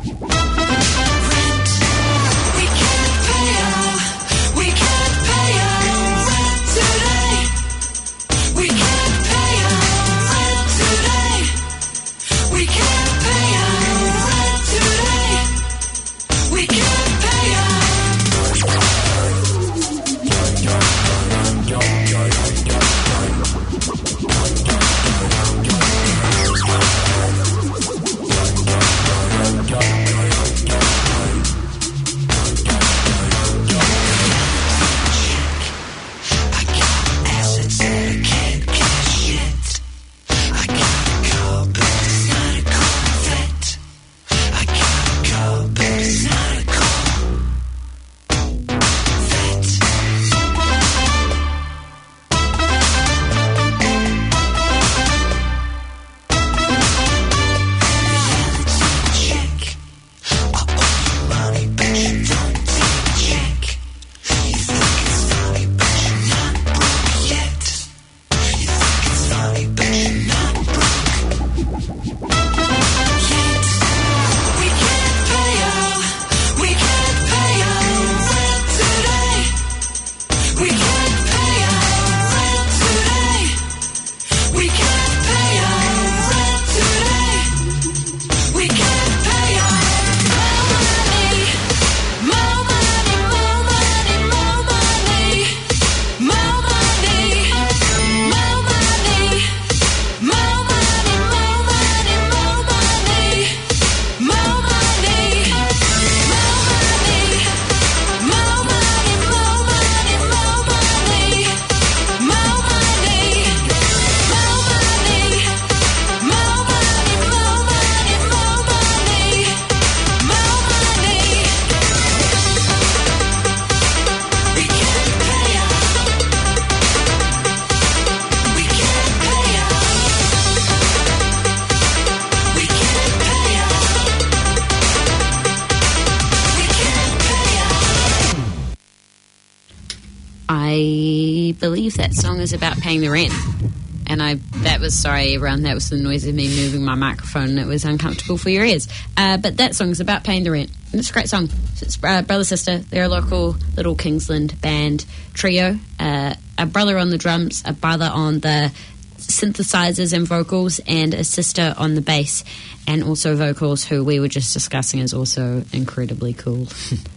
A: I believe that song is about paying the rent. And I, that was, sorry everyone, that was the noise of me moving my microphone. It was uncomfortable for your ears. Uh, but that song is about paying the rent. And it's a great song. It's uh, Brother Sister. They're a local little Kingsland band trio. Uh, a brother on the drums, a brother on the synthesizers and vocals, and a sister on the bass and also vocals, who we were just discussing is also incredibly cool.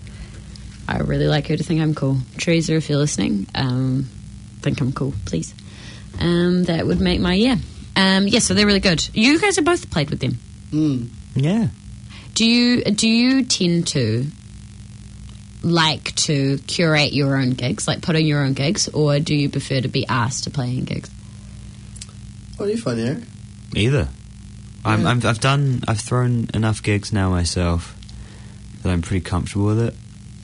A: I really like her to think I'm cool. Teresa, if you're listening, um, think I'm cool, please. Um, that would make my year. Um, yeah, so they're really good. You guys have both played with them.
B: Mm.
C: Yeah.
A: Do you do you tend to like to curate your own gigs, like put in your own gigs, or do you prefer to be asked to play in gigs?
B: What do you find, Eric?
C: Either. I'm,
B: Yeah.
C: I'm, I've done. I've thrown enough gigs now myself that I'm pretty comfortable with it.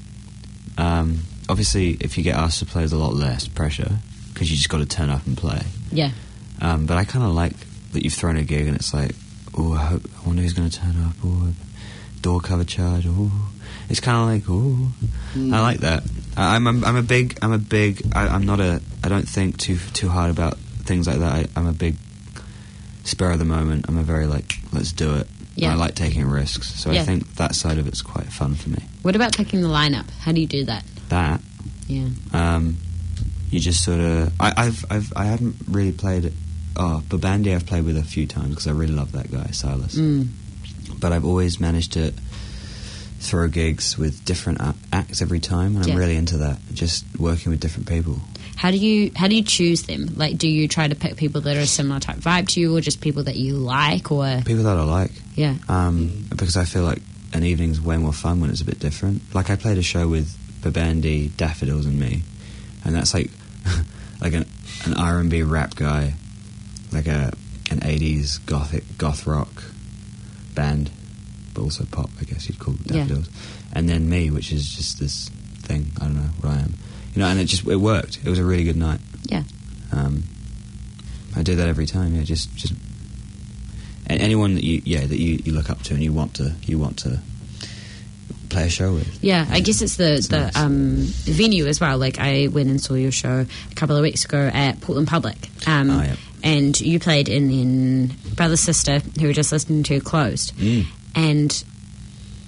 C: Um, obviously, if you get asked to play, there's a lot less pressure because you just got to turn up and play.
A: Yeah.
C: Um, but I kind of like that you've thrown a gig and it's like, oh, I hope, I wonder who's going to turn up. Oh, door cover charge. Oh, it's kind of like, oh,
B: Mm.
C: I like that. I, I'm, I'm, I'm a big, I'm a big. I, I'm not a. I don't think too too hard about things like that. I, I'm a big spur of the moment. I'm a very like, let's do it.
A: Yeah.
C: I like taking risks, so
A: Yeah.
C: I think that side of it's quite fun for me.
A: What about picking the lineup? How do you do that?
C: That.
A: Yeah.
C: Um, you just sort of. I, I've, I've, I haven't really played it. Oh, Babandi I've played with a few times because I really love that guy, Silas.
A: Mm.
C: But I've always managed to throw gigs with different a- acts every time, and
A: Yeah.
C: I'm really into that. Just working with different people.
A: How do you how do you choose them? Like, do you try to pick people that are a similar type vibe to you, or just people that you like, or
C: People that I like.
A: yeah,
C: Um, because I feel like an evening's way more fun when it's a bit different. Like I played a show with Babandi, Daffodils, and me, and that's like like an an R and B rap guy, like a an eighties gothic goth rock band, but also pop, I guess you'd call it
A: Yeah.
C: Daffodils, and then me, which is just this thing. I don't know what I am, you know. And it just it worked. It was a really good night.
A: yeah,
C: Um, I do that every time. Yeah, just just a- anyone that you yeah that you, you look up to and you want to you want to play a show with.
A: yeah. I guess it's the
C: It's
A: the
C: nice.
A: um, venue as well. Like, I went and saw your show a couple of weeks ago at Portland Public, um,
C: Oh, yeah.
A: and you played, and then Brother Sister, who we were just listening to, closed,
C: Mm.
A: and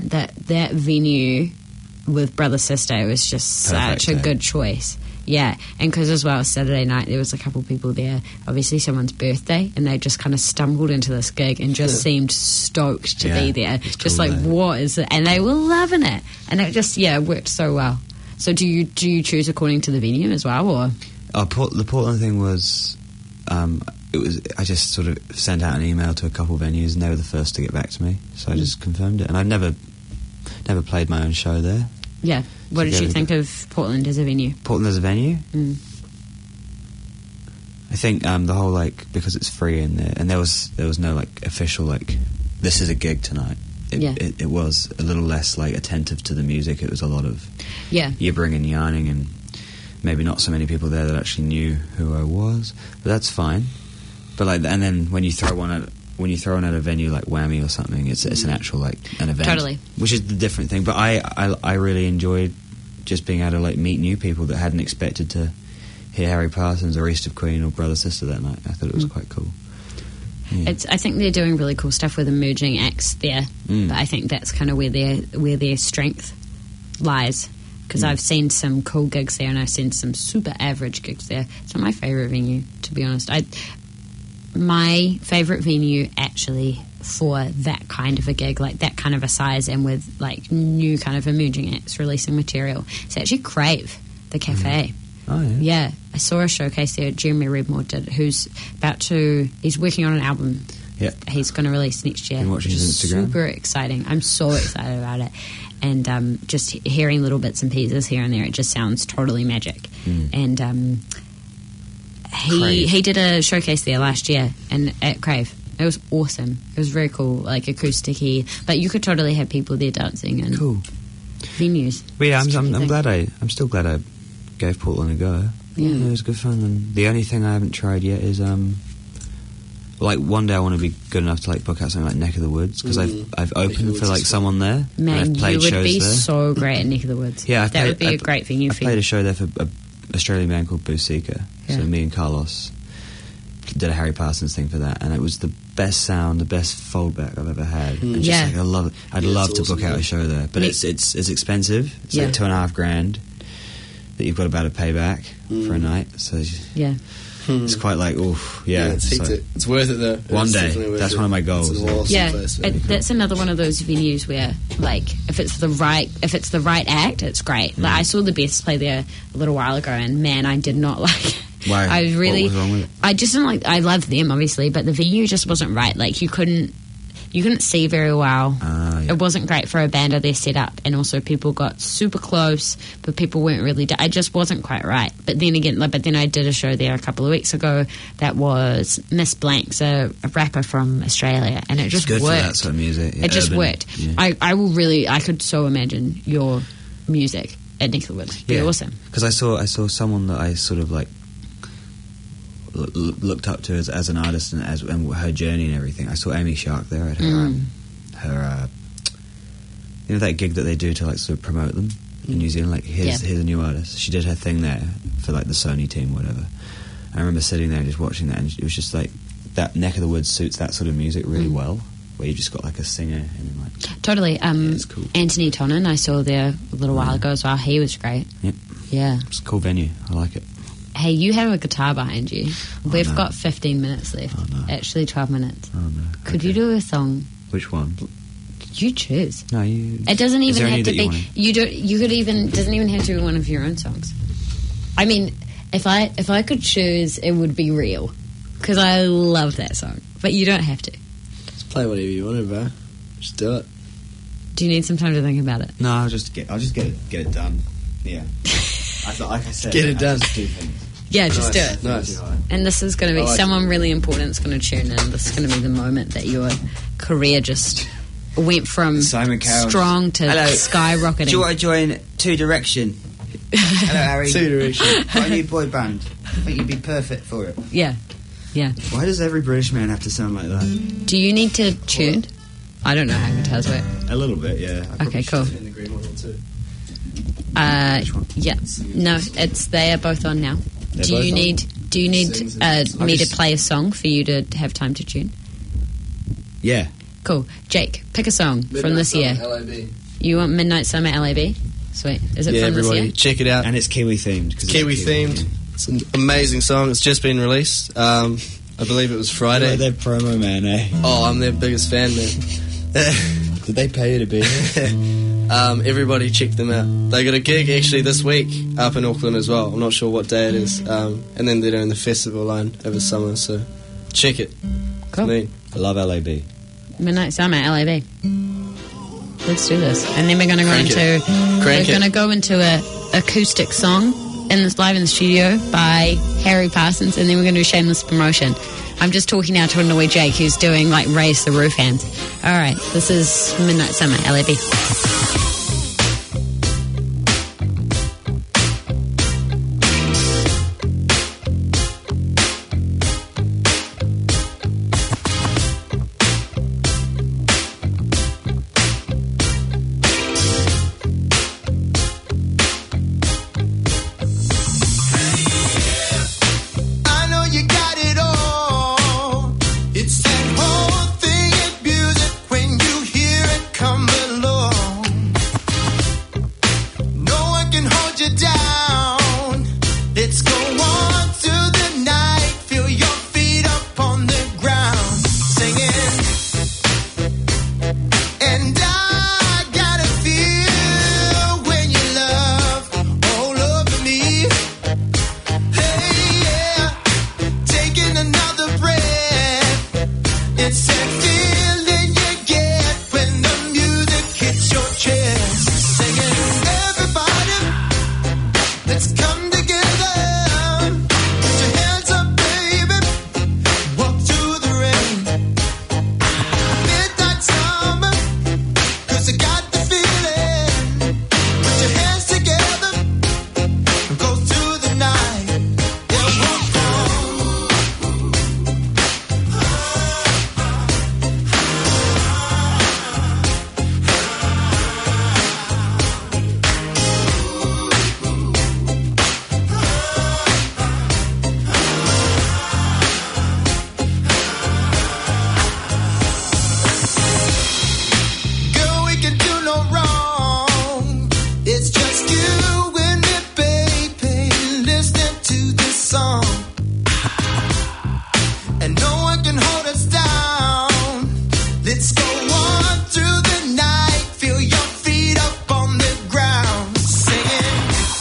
A: that that venue with Brother Sister was just
C: Perfect,
A: such a
C: eh?
A: good choice. Yeah, and because as well Saturday night there was a couple people there, obviously someone's birthday, and they just kind of stumbled into this gig and just seemed stoked to
C: Yeah,
A: be there.
C: it's
A: Just
C: cool,
A: like,
C: eh?
A: what is it? And they were loving it, and it just yeah worked so well. So do you do you choose according to the venue as well, or
C: Oh, Port- the Portland thing was, um, it was. I just sort of sent out an email to a couple of venues, and they were the first to get back to me. So I just confirmed it, and I've never, never played my own show there.
A: yeah? What did you
C: Together.
A: think of Portland as a venue?
C: Portland as a venue,
A: Mm.
C: I think um, the whole like because it's free and there, and there was there was no like official like this is a gig tonight. It,
A: Yeah.
C: it, it was a little less like attentive to the music. It was a lot of
A: Yeah,
C: yibbering and yarning, and maybe not so many people there that actually knew who I was. But that's fine. But like, and then when you throw one at when you throw one at a venue like Whammy or something, it's it's an actual like an event,
A: Totally.
C: which is the different thing. But I, I I really enjoyed just being able to like meet new people that hadn't expected to hear Harry Parsons or East of Queen or Brother Sister that night. I thought it was quite cool. Yeah.
A: it's. I think they're doing really cool stuff with emerging acts there,
C: Mm.
A: but I think that's kind of where their where their strength lies. Because I've seen some cool gigs there, and I've seen some super average gigs there. It's not my favourite venue, to be honest. I my favourite venue actually for that kind of a gig, like that kind of a size, and with like new kind of emerging acts releasing material, it's actually Crave, the cafe.
C: Oh yeah.
A: Yeah, I saw a showcase there. Jeremy Redmore did, who's about to. He's working on an album.
C: Yeah.
A: He's going to release next year.
C: Been watching
A: which
C: his
A: is
C: Instagram.
A: Super exciting. I'm so excited about it, and um, just he- hearing little bits and pieces here and there, it just sounds totally magic.
C: Mm.
A: And um, he
C: Crave.
A: he did a showcase there last year, and at Crave. It was awesome. It was very cool, like acoustic-y. But you could totally have people there dancing and
C: Cool.
A: venues.
C: But yeah, I'm,
A: It's a
C: I'm,
A: tricky
C: I'm
A: thing.
C: glad I I'm still glad I gave Portland a go.
A: Yeah.
C: it was good fun. And the only thing I haven't tried yet is um, like one day I want to be good enough to like book out something like Neck of the Woods because
B: Mm.
C: I've I've
B: Neck of the
C: opened
B: Woods
C: for
B: is
C: like
B: fun.
C: someone there. and
A: Man,
C: I've played
A: you would
C: shows
A: be
C: there.
A: so great at Neck of the Woods.
C: Yeah, I
A: that
C: played,
A: would be
C: I,
A: a great venue
C: I
A: for
C: played
A: you.
C: a show there for an Australian band called Busika.
A: Yeah.
C: So me and Carlos did a Harry Parsons thing for that, and it was the best sound, the best foldback I've ever had. And just
A: Yeah.
C: like, I love it. I'd
B: Yeah,
C: love
B: it's
C: to
B: awesome,
C: book out
B: yeah.
C: a show there, but
A: Me-
C: it's it's it's expensive. It's
A: Yeah.
C: like two and a half grand that you've got about to pay back for a night. So it's-
A: Yeah.
C: it's quite like, oof, yeah.
B: it's,
C: so-
B: hectic. It's worth it though.
C: One
B: It's
C: day.
B: definitely worth
C: That's
B: it.
C: one of my
B: It's
C: goals.
B: an awesome
A: Yeah,
B: place,
A: it,
B: man.
A: that's another one of those venues where, like, if it's the right if it's the right act, it's great. Like, I saw the Best play there a little while ago, and man, I did not like it.
C: Why?
A: I was really,
C: What was wrong with it?
A: I just didn't like. I loved them, obviously, but the venue just wasn't right. Like, you couldn't, you couldn't see very well.
C: Ah, yeah.
A: It wasn't great for a band of their setup, and also people got super close, but people weren't really. I just wasn't quite right. But then again, like, but then I did a show there a couple of weeks ago that was Miss Blanks, a, a rapper from Australia, and it
C: It's
A: just
C: good
A: worked.
C: for that sort of music. yeah,
A: It just
C: urban,
A: worked.
C: yeah.
A: I, I will really. I could so imagine your music at Neck of the Woods. It'd be awesome.
C: Because I saw I saw someone that I sort of like l- l- looked up to as, as an artist and as and her journey and everything. I saw Amy Shark there at her
A: Mm.
C: um, her uh, you know that gig that they do to like sort of promote them in New Zealand. Like here's
A: Yeah.
C: here's a new artist. She did her thing there for like the Sony team, whatever. I remember sitting there and just watching that, and it was just like that Neck of the Woods suits that sort of music really
A: Mm.
C: well. Where you just got like a singer and then like
A: Totally. Um,
C: Yeah, it's cool.
A: Anthony Tonin, I saw there a little while ago as well. He was great.
C: Yep.
A: Yeah.
C: it's a cool venue. I like it.
A: Hey, you have a guitar behind you. We've
C: no.
A: got fifteen minutes left.
C: Oh, no.
A: Actually, twelve minutes.
C: Oh no.
A: Could
C: Okay.
A: you do a song?
C: Which one?
A: You choose.
C: No, you.
A: It doesn't
C: Is
A: even
C: there any
A: have to
C: that you
A: be.
C: wanna-
A: You do. You could even. Doesn't even have to be one of your own songs. I mean, if I if I could choose, it would be Real, because I love that song. But you don't have to.
B: Just play whatever you want, bro. Just do it.
A: Do you need some time to think about it?
C: No, I'll just get. I'll just get it. Get it done. Yeah. I thought, like I said,
B: Get it
C: I
B: done.
C: Just do things.
A: Yeah, just
B: Nice.
A: do it.
B: Nice.
A: And this is going to be
B: I like
A: someone
B: it.
A: really important's going to tune in. This is going to be the moment that your career just went from
C: Simon Cowell.
A: strong to
C: Hello.
A: skyrocketing.
C: Do you want to join Two Direction? Hello, Harry.
B: Two Direction.
C: My new boy band. I think you'd be perfect for it.
A: Yeah, yeah.
C: Why does every British man have to sound like that?
A: Do you need to tune? I don't know how guitars work.
C: A little bit, yeah. I
A: Okay,
C: probably
A: cool.
C: should.
B: In the green one or two.
A: Uh,
C: Which one?
A: yeah, no, it's they are both on now.
C: They're
A: do
C: both
A: you
C: on?
A: need Do you need
B: Sings
A: uh,
B: and-
A: me
C: I'll
A: to
C: just-
A: play a song for you to have time to tune?
C: Yeah.
A: Cool. Jake, pick a song from
B: Midnight
A: this
B: Summer,
A: year.
B: L A B.
A: You want Midnight Summer L A B? Sweet. Is it
B: Yeah,
A: from this
B: everybody,
A: year?
B: check it out.
C: And it's Kiwi themed.
B: Kiwi themed. It's an amazing song. It's just been released. Um, I believe it was Friday.
C: Like their promo, man, eh?
B: Oh, I'm their biggest fan, man.
C: Did they pay you to be here?
B: um, everybody check them out. They got a gig actually this week up in Auckland as well. I'm not sure what day it is. Um, and then they're doing the festival line over summer, so check it.
A: Cool.
B: Neat.
C: I love L A B.
A: Midnight Summer L A B. Let's do this. And then we're going to go
B: Crank
A: into
B: it. Crank
A: we're
B: it.
A: going to go into a acoustic song in this live in the studio by Harry Parsons, and then we're going to do shameless promotion. I'm just talking now to annoy Jake, who's doing like raise the roof hands. All right, this is Midnight Summer L A B.
F: I know you got it all. It's that whole thing in music when you hear it come along. No one can hold you down. Let's go on through the night. Feel your feet up on the ground, singing. And I gotta feel when you love all over me. Hey, yeah, taking another breath. It's that feeling you get when the music hits your chest. Singing, everybody, let's come together. Put your hands up, baby. Walk through the rain. Midnight summer, 'cause I got the feeling. Put your hands together and go through the night. Yeah, walk on. Girl, we can do no wrong. It's just you and me, baby, listening to this song. And no one can hold us down. Let's go on through the night. Feel your feet up on the ground, singing.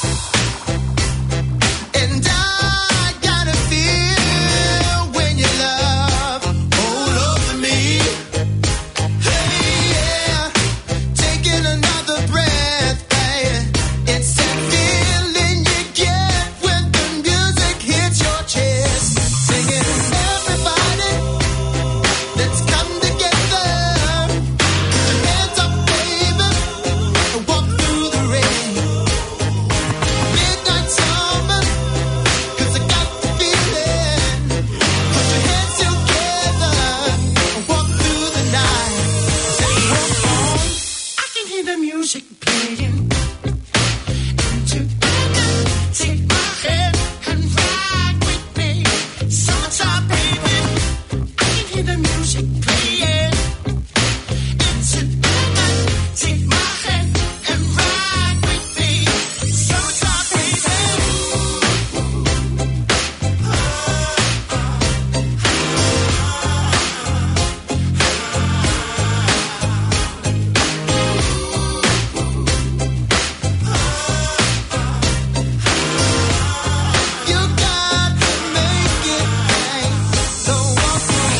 F: And I gotta feel when you love all over me. Hey, yeah, taking another breath, baby. It's that feeling you get when the music hits your chest. Singing, everybody, let's come together. Put your hands up, baby, and walk through the rain. Midnight summer, 'cause I got the feeling. Put your hands together and walk through the night. Say, walk on. I can hear the music playing. And together, take my hand and ride with me. Summertime, baby. I can hear the music playing. And together, take my hand and ride with me. Summertime, baby. You got to make it right. So walk on.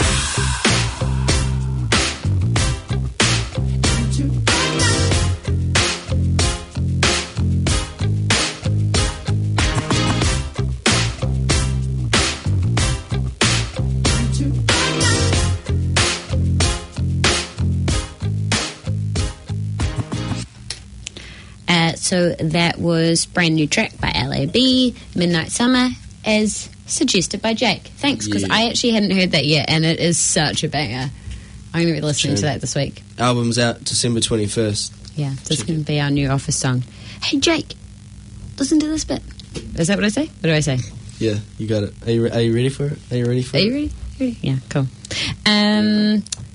A: Uh, so that was brand new track by L A B, Midnight Summer, as suggested by Jake. Thanks, because
B: Yeah.
A: I actually hadn't heard that yet, and it is such a banger. I'm going to be listening to
B: Sure.
A: that this week.
B: Album's out December twenty-first.
A: Yeah, this is going to be our new office song. Hey, Jake, listen to this bit. Is that what I say? What do I say?
B: Yeah, you got it. Are you, re- are you ready for it? Are you ready for
A: Are
B: it?
A: you ready? You ready? Yeah, cool. Um,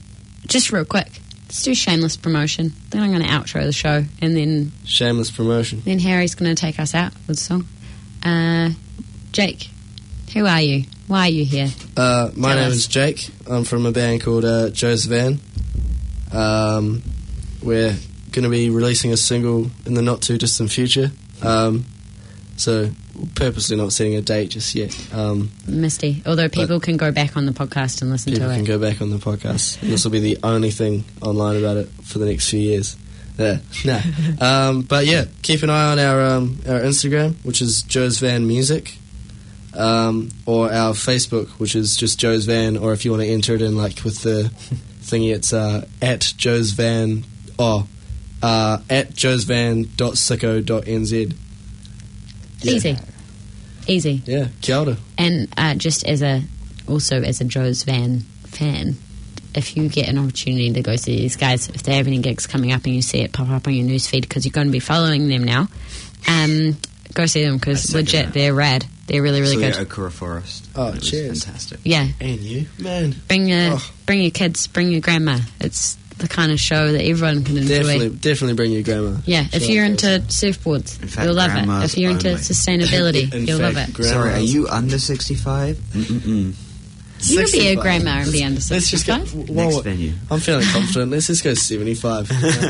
A: just real quick, let's do shameless promotion. Then I'm going to outro the show, and then
B: Shameless promotion.
A: then Harry's going to take us out with a song. Uh, Jake, who are you? Why are you here?
B: Uh, my
A: Tell
B: name
A: us.
B: is Jake. I'm from a band called uh, Joe's Van. Um, we're going to be releasing a single in the not too distant future. Um, so we're purposely not setting a date just yet. Um,
A: Misty. Although people can go back on the podcast and listen
B: people
A: to
B: can
A: it.
B: go back on the podcast. And this will be the only thing online about it for the next few years. Yeah, no. um, but yeah, keep an eye on our um, our Instagram, which is Joe's Van Music. Um, or our Facebook, which is just Joe's Van, or if you want to enter it in like with the thingy, it's uh, at Joe's Van, oh, uh, at joesvan.sicko.nz. Yeah.
A: Easy. Easy.
B: Yeah, kia ora.
A: And uh, just as a, also as a Joe's Van fan, if you get an opportunity to go see these guys, if they have any gigs coming up and you see it pop up on your newsfeed because you're going to be following them now, um, go see them because
C: I second
A: legit,
C: that.
A: they're rad. They're really, really
C: so
A: good.
C: yeah, Okura Forest.
B: Oh,
C: It was
B: cheers.
C: Fantastic.
A: Yeah.
B: And you, man.
A: Bring your,
B: Oh.
A: bring your kids, bring your grandma. It's the kind of show that everyone can enjoy.
B: Definitely, definitely bring your grandma.
A: Yeah, if
B: Sure,
A: you're
B: yes.
A: into surfboards,
C: In fact,
A: you'll love it.
C: grandmas
A: If you're into
C: only.
A: sustainability,
B: In
A: you'll love
B: fact,
A: it.
B: grandmas.
C: Sorry, are you under sixty-five? Mm-mm-mm.
A: You can be a
B: sixty-five.
A: grandma and be under
B: Let's just go.
A: sixty-five.
B: Well,
C: Next venue.
B: I'm feeling confident. Let's just go seventy-five.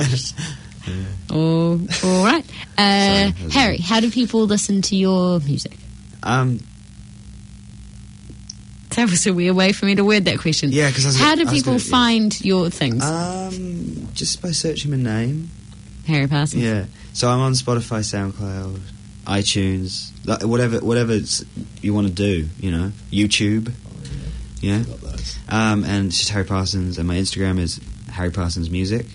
A: Oh, all right. Uh,
C: Sorry, that was
A: Harry, how do people listen to your music?
C: Um,
A: That was a weird way for me to word that question.
C: Yeah, 'cause I was-
A: how do
C: I was
A: people
C: gonna- yeah.
A: find your things?
C: um, just by searching my name.
A: Harry Parsons.
C: Yeah. So I'm on Spotify, SoundCloud, iTunes, like, whatever, whatever it's- you want to do. You know, YouTube. Yeah.
B: Got those.
C: Um, and it's just Harry Parsons, and my Instagram is Harry Parsons Music,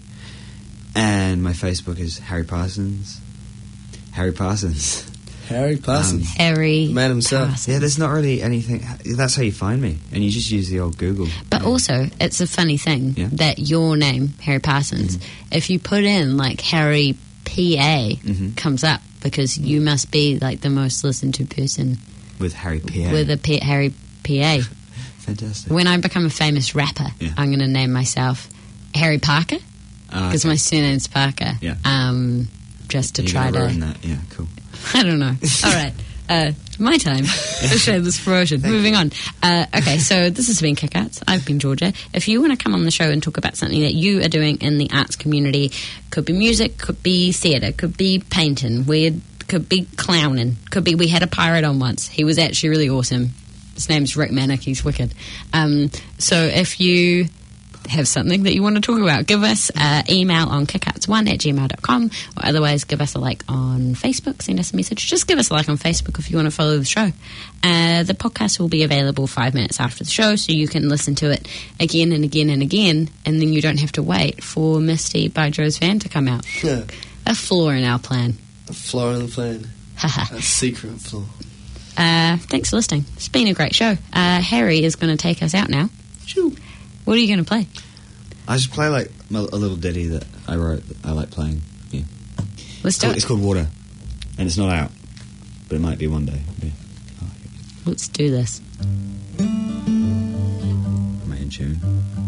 C: and my Facebook is Harry Parsons. Harry Parsons.
B: Harry Parsons.
A: Harry
B: The man himself.
A: Parsons.
C: Yeah, there's not really anything. That's how you find me, and you just use the old Google.
A: But
C: Yeah.
A: also, it's a funny thing
C: Yeah.
A: that your name, Harry Parsons, if you put in like Harry P A,
C: Mhm.
A: comes up because you must be like the most listened to person
C: with Harry P A.
A: with a P- Harry P A.
C: Fantastic.
A: When I become a famous rapper,
C: Yeah.
A: I'm going to name myself Harry Parker
C: Ah,
A: because
C: okay.
A: my surname's Parker.
C: Yeah.
A: Um, just to
C: You're
A: try
C: gonna
A: to.
C: ruin that. Yeah, cool.
A: I don't know. All right. Uh, my time to show this promotion. Moving on. Uh, okay, so this has been Kickouts. I've been Georgia. If you want to come on the show and talk about something that you are doing in the arts community, could be music, could be theatre, could be painting, weird, could be clowning, could be. We had a pirate on once. He was actually really awesome. His name's Rick Manick. He's wicked. Um, so if you have something that you want to talk about, give us an email on kickouts one at gmail dot com, or otherwise give us a like on Facebook, send us a message. Just give us a like on Facebook if you want to follow the show. Uh, the podcast will be available five minutes after the show, so you can listen to it again and again and again, and then you don't have to wait for Misty by Joe's Van to come out.
B: Yeah.
A: A flaw in our plan.
B: A flaw in the plan.
A: Haha.
B: A secret flaw.
A: uh, thanks for listening. It's been a great show. Uh, Harry is going to take us out now.
B: Shoo.
A: What are you going to play?
C: I just play like a a little ditty that I wrote that I like playing. Yeah.
A: Let's do
C: It's
A: it.
C: called Water, and it's not out, but it might be one day. Yeah.
A: Let's do this.
C: Am I in tune?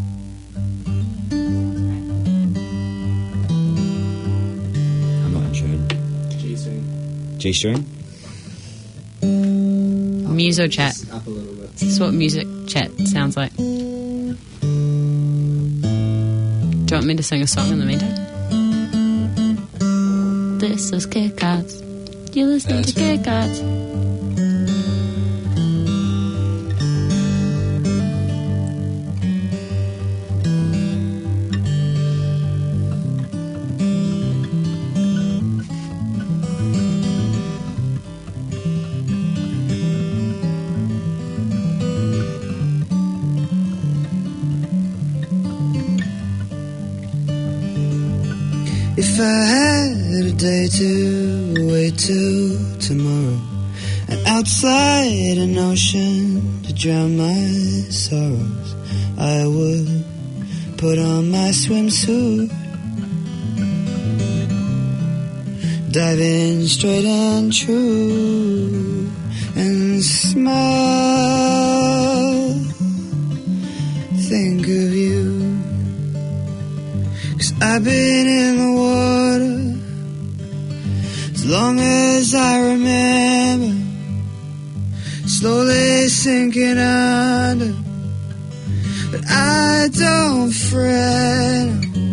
C: I'm not in tune.
B: G-string.
C: G string?
A: Muso chat.
B: Just up a little bit.
A: This is what music chat sounds like. Do you want me to sing a song in the meantime? This is Kickouts. You're listening to Kickouts.
E: If I had a day to wait till tomorrow, and outside an ocean to drown my sorrows, I would put on my swimsuit, dive in straight and true, and smile. Think of you
I: I've been in the water as long as I remember, slowly sinking under, but I don't fret,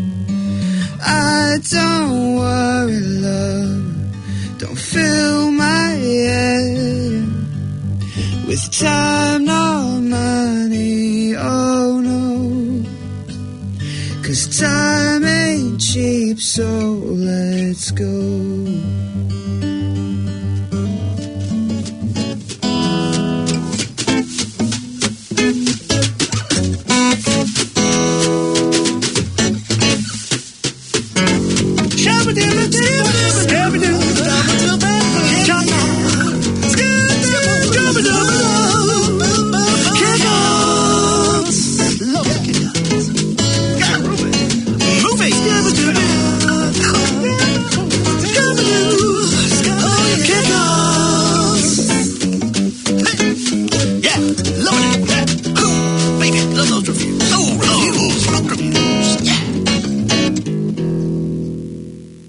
I: I don't worry, love, don't fill my head with time nor money, oh no, 'cause time ain't cheap, so let's go. Shabba-dabba-dabba, shabba-dabba.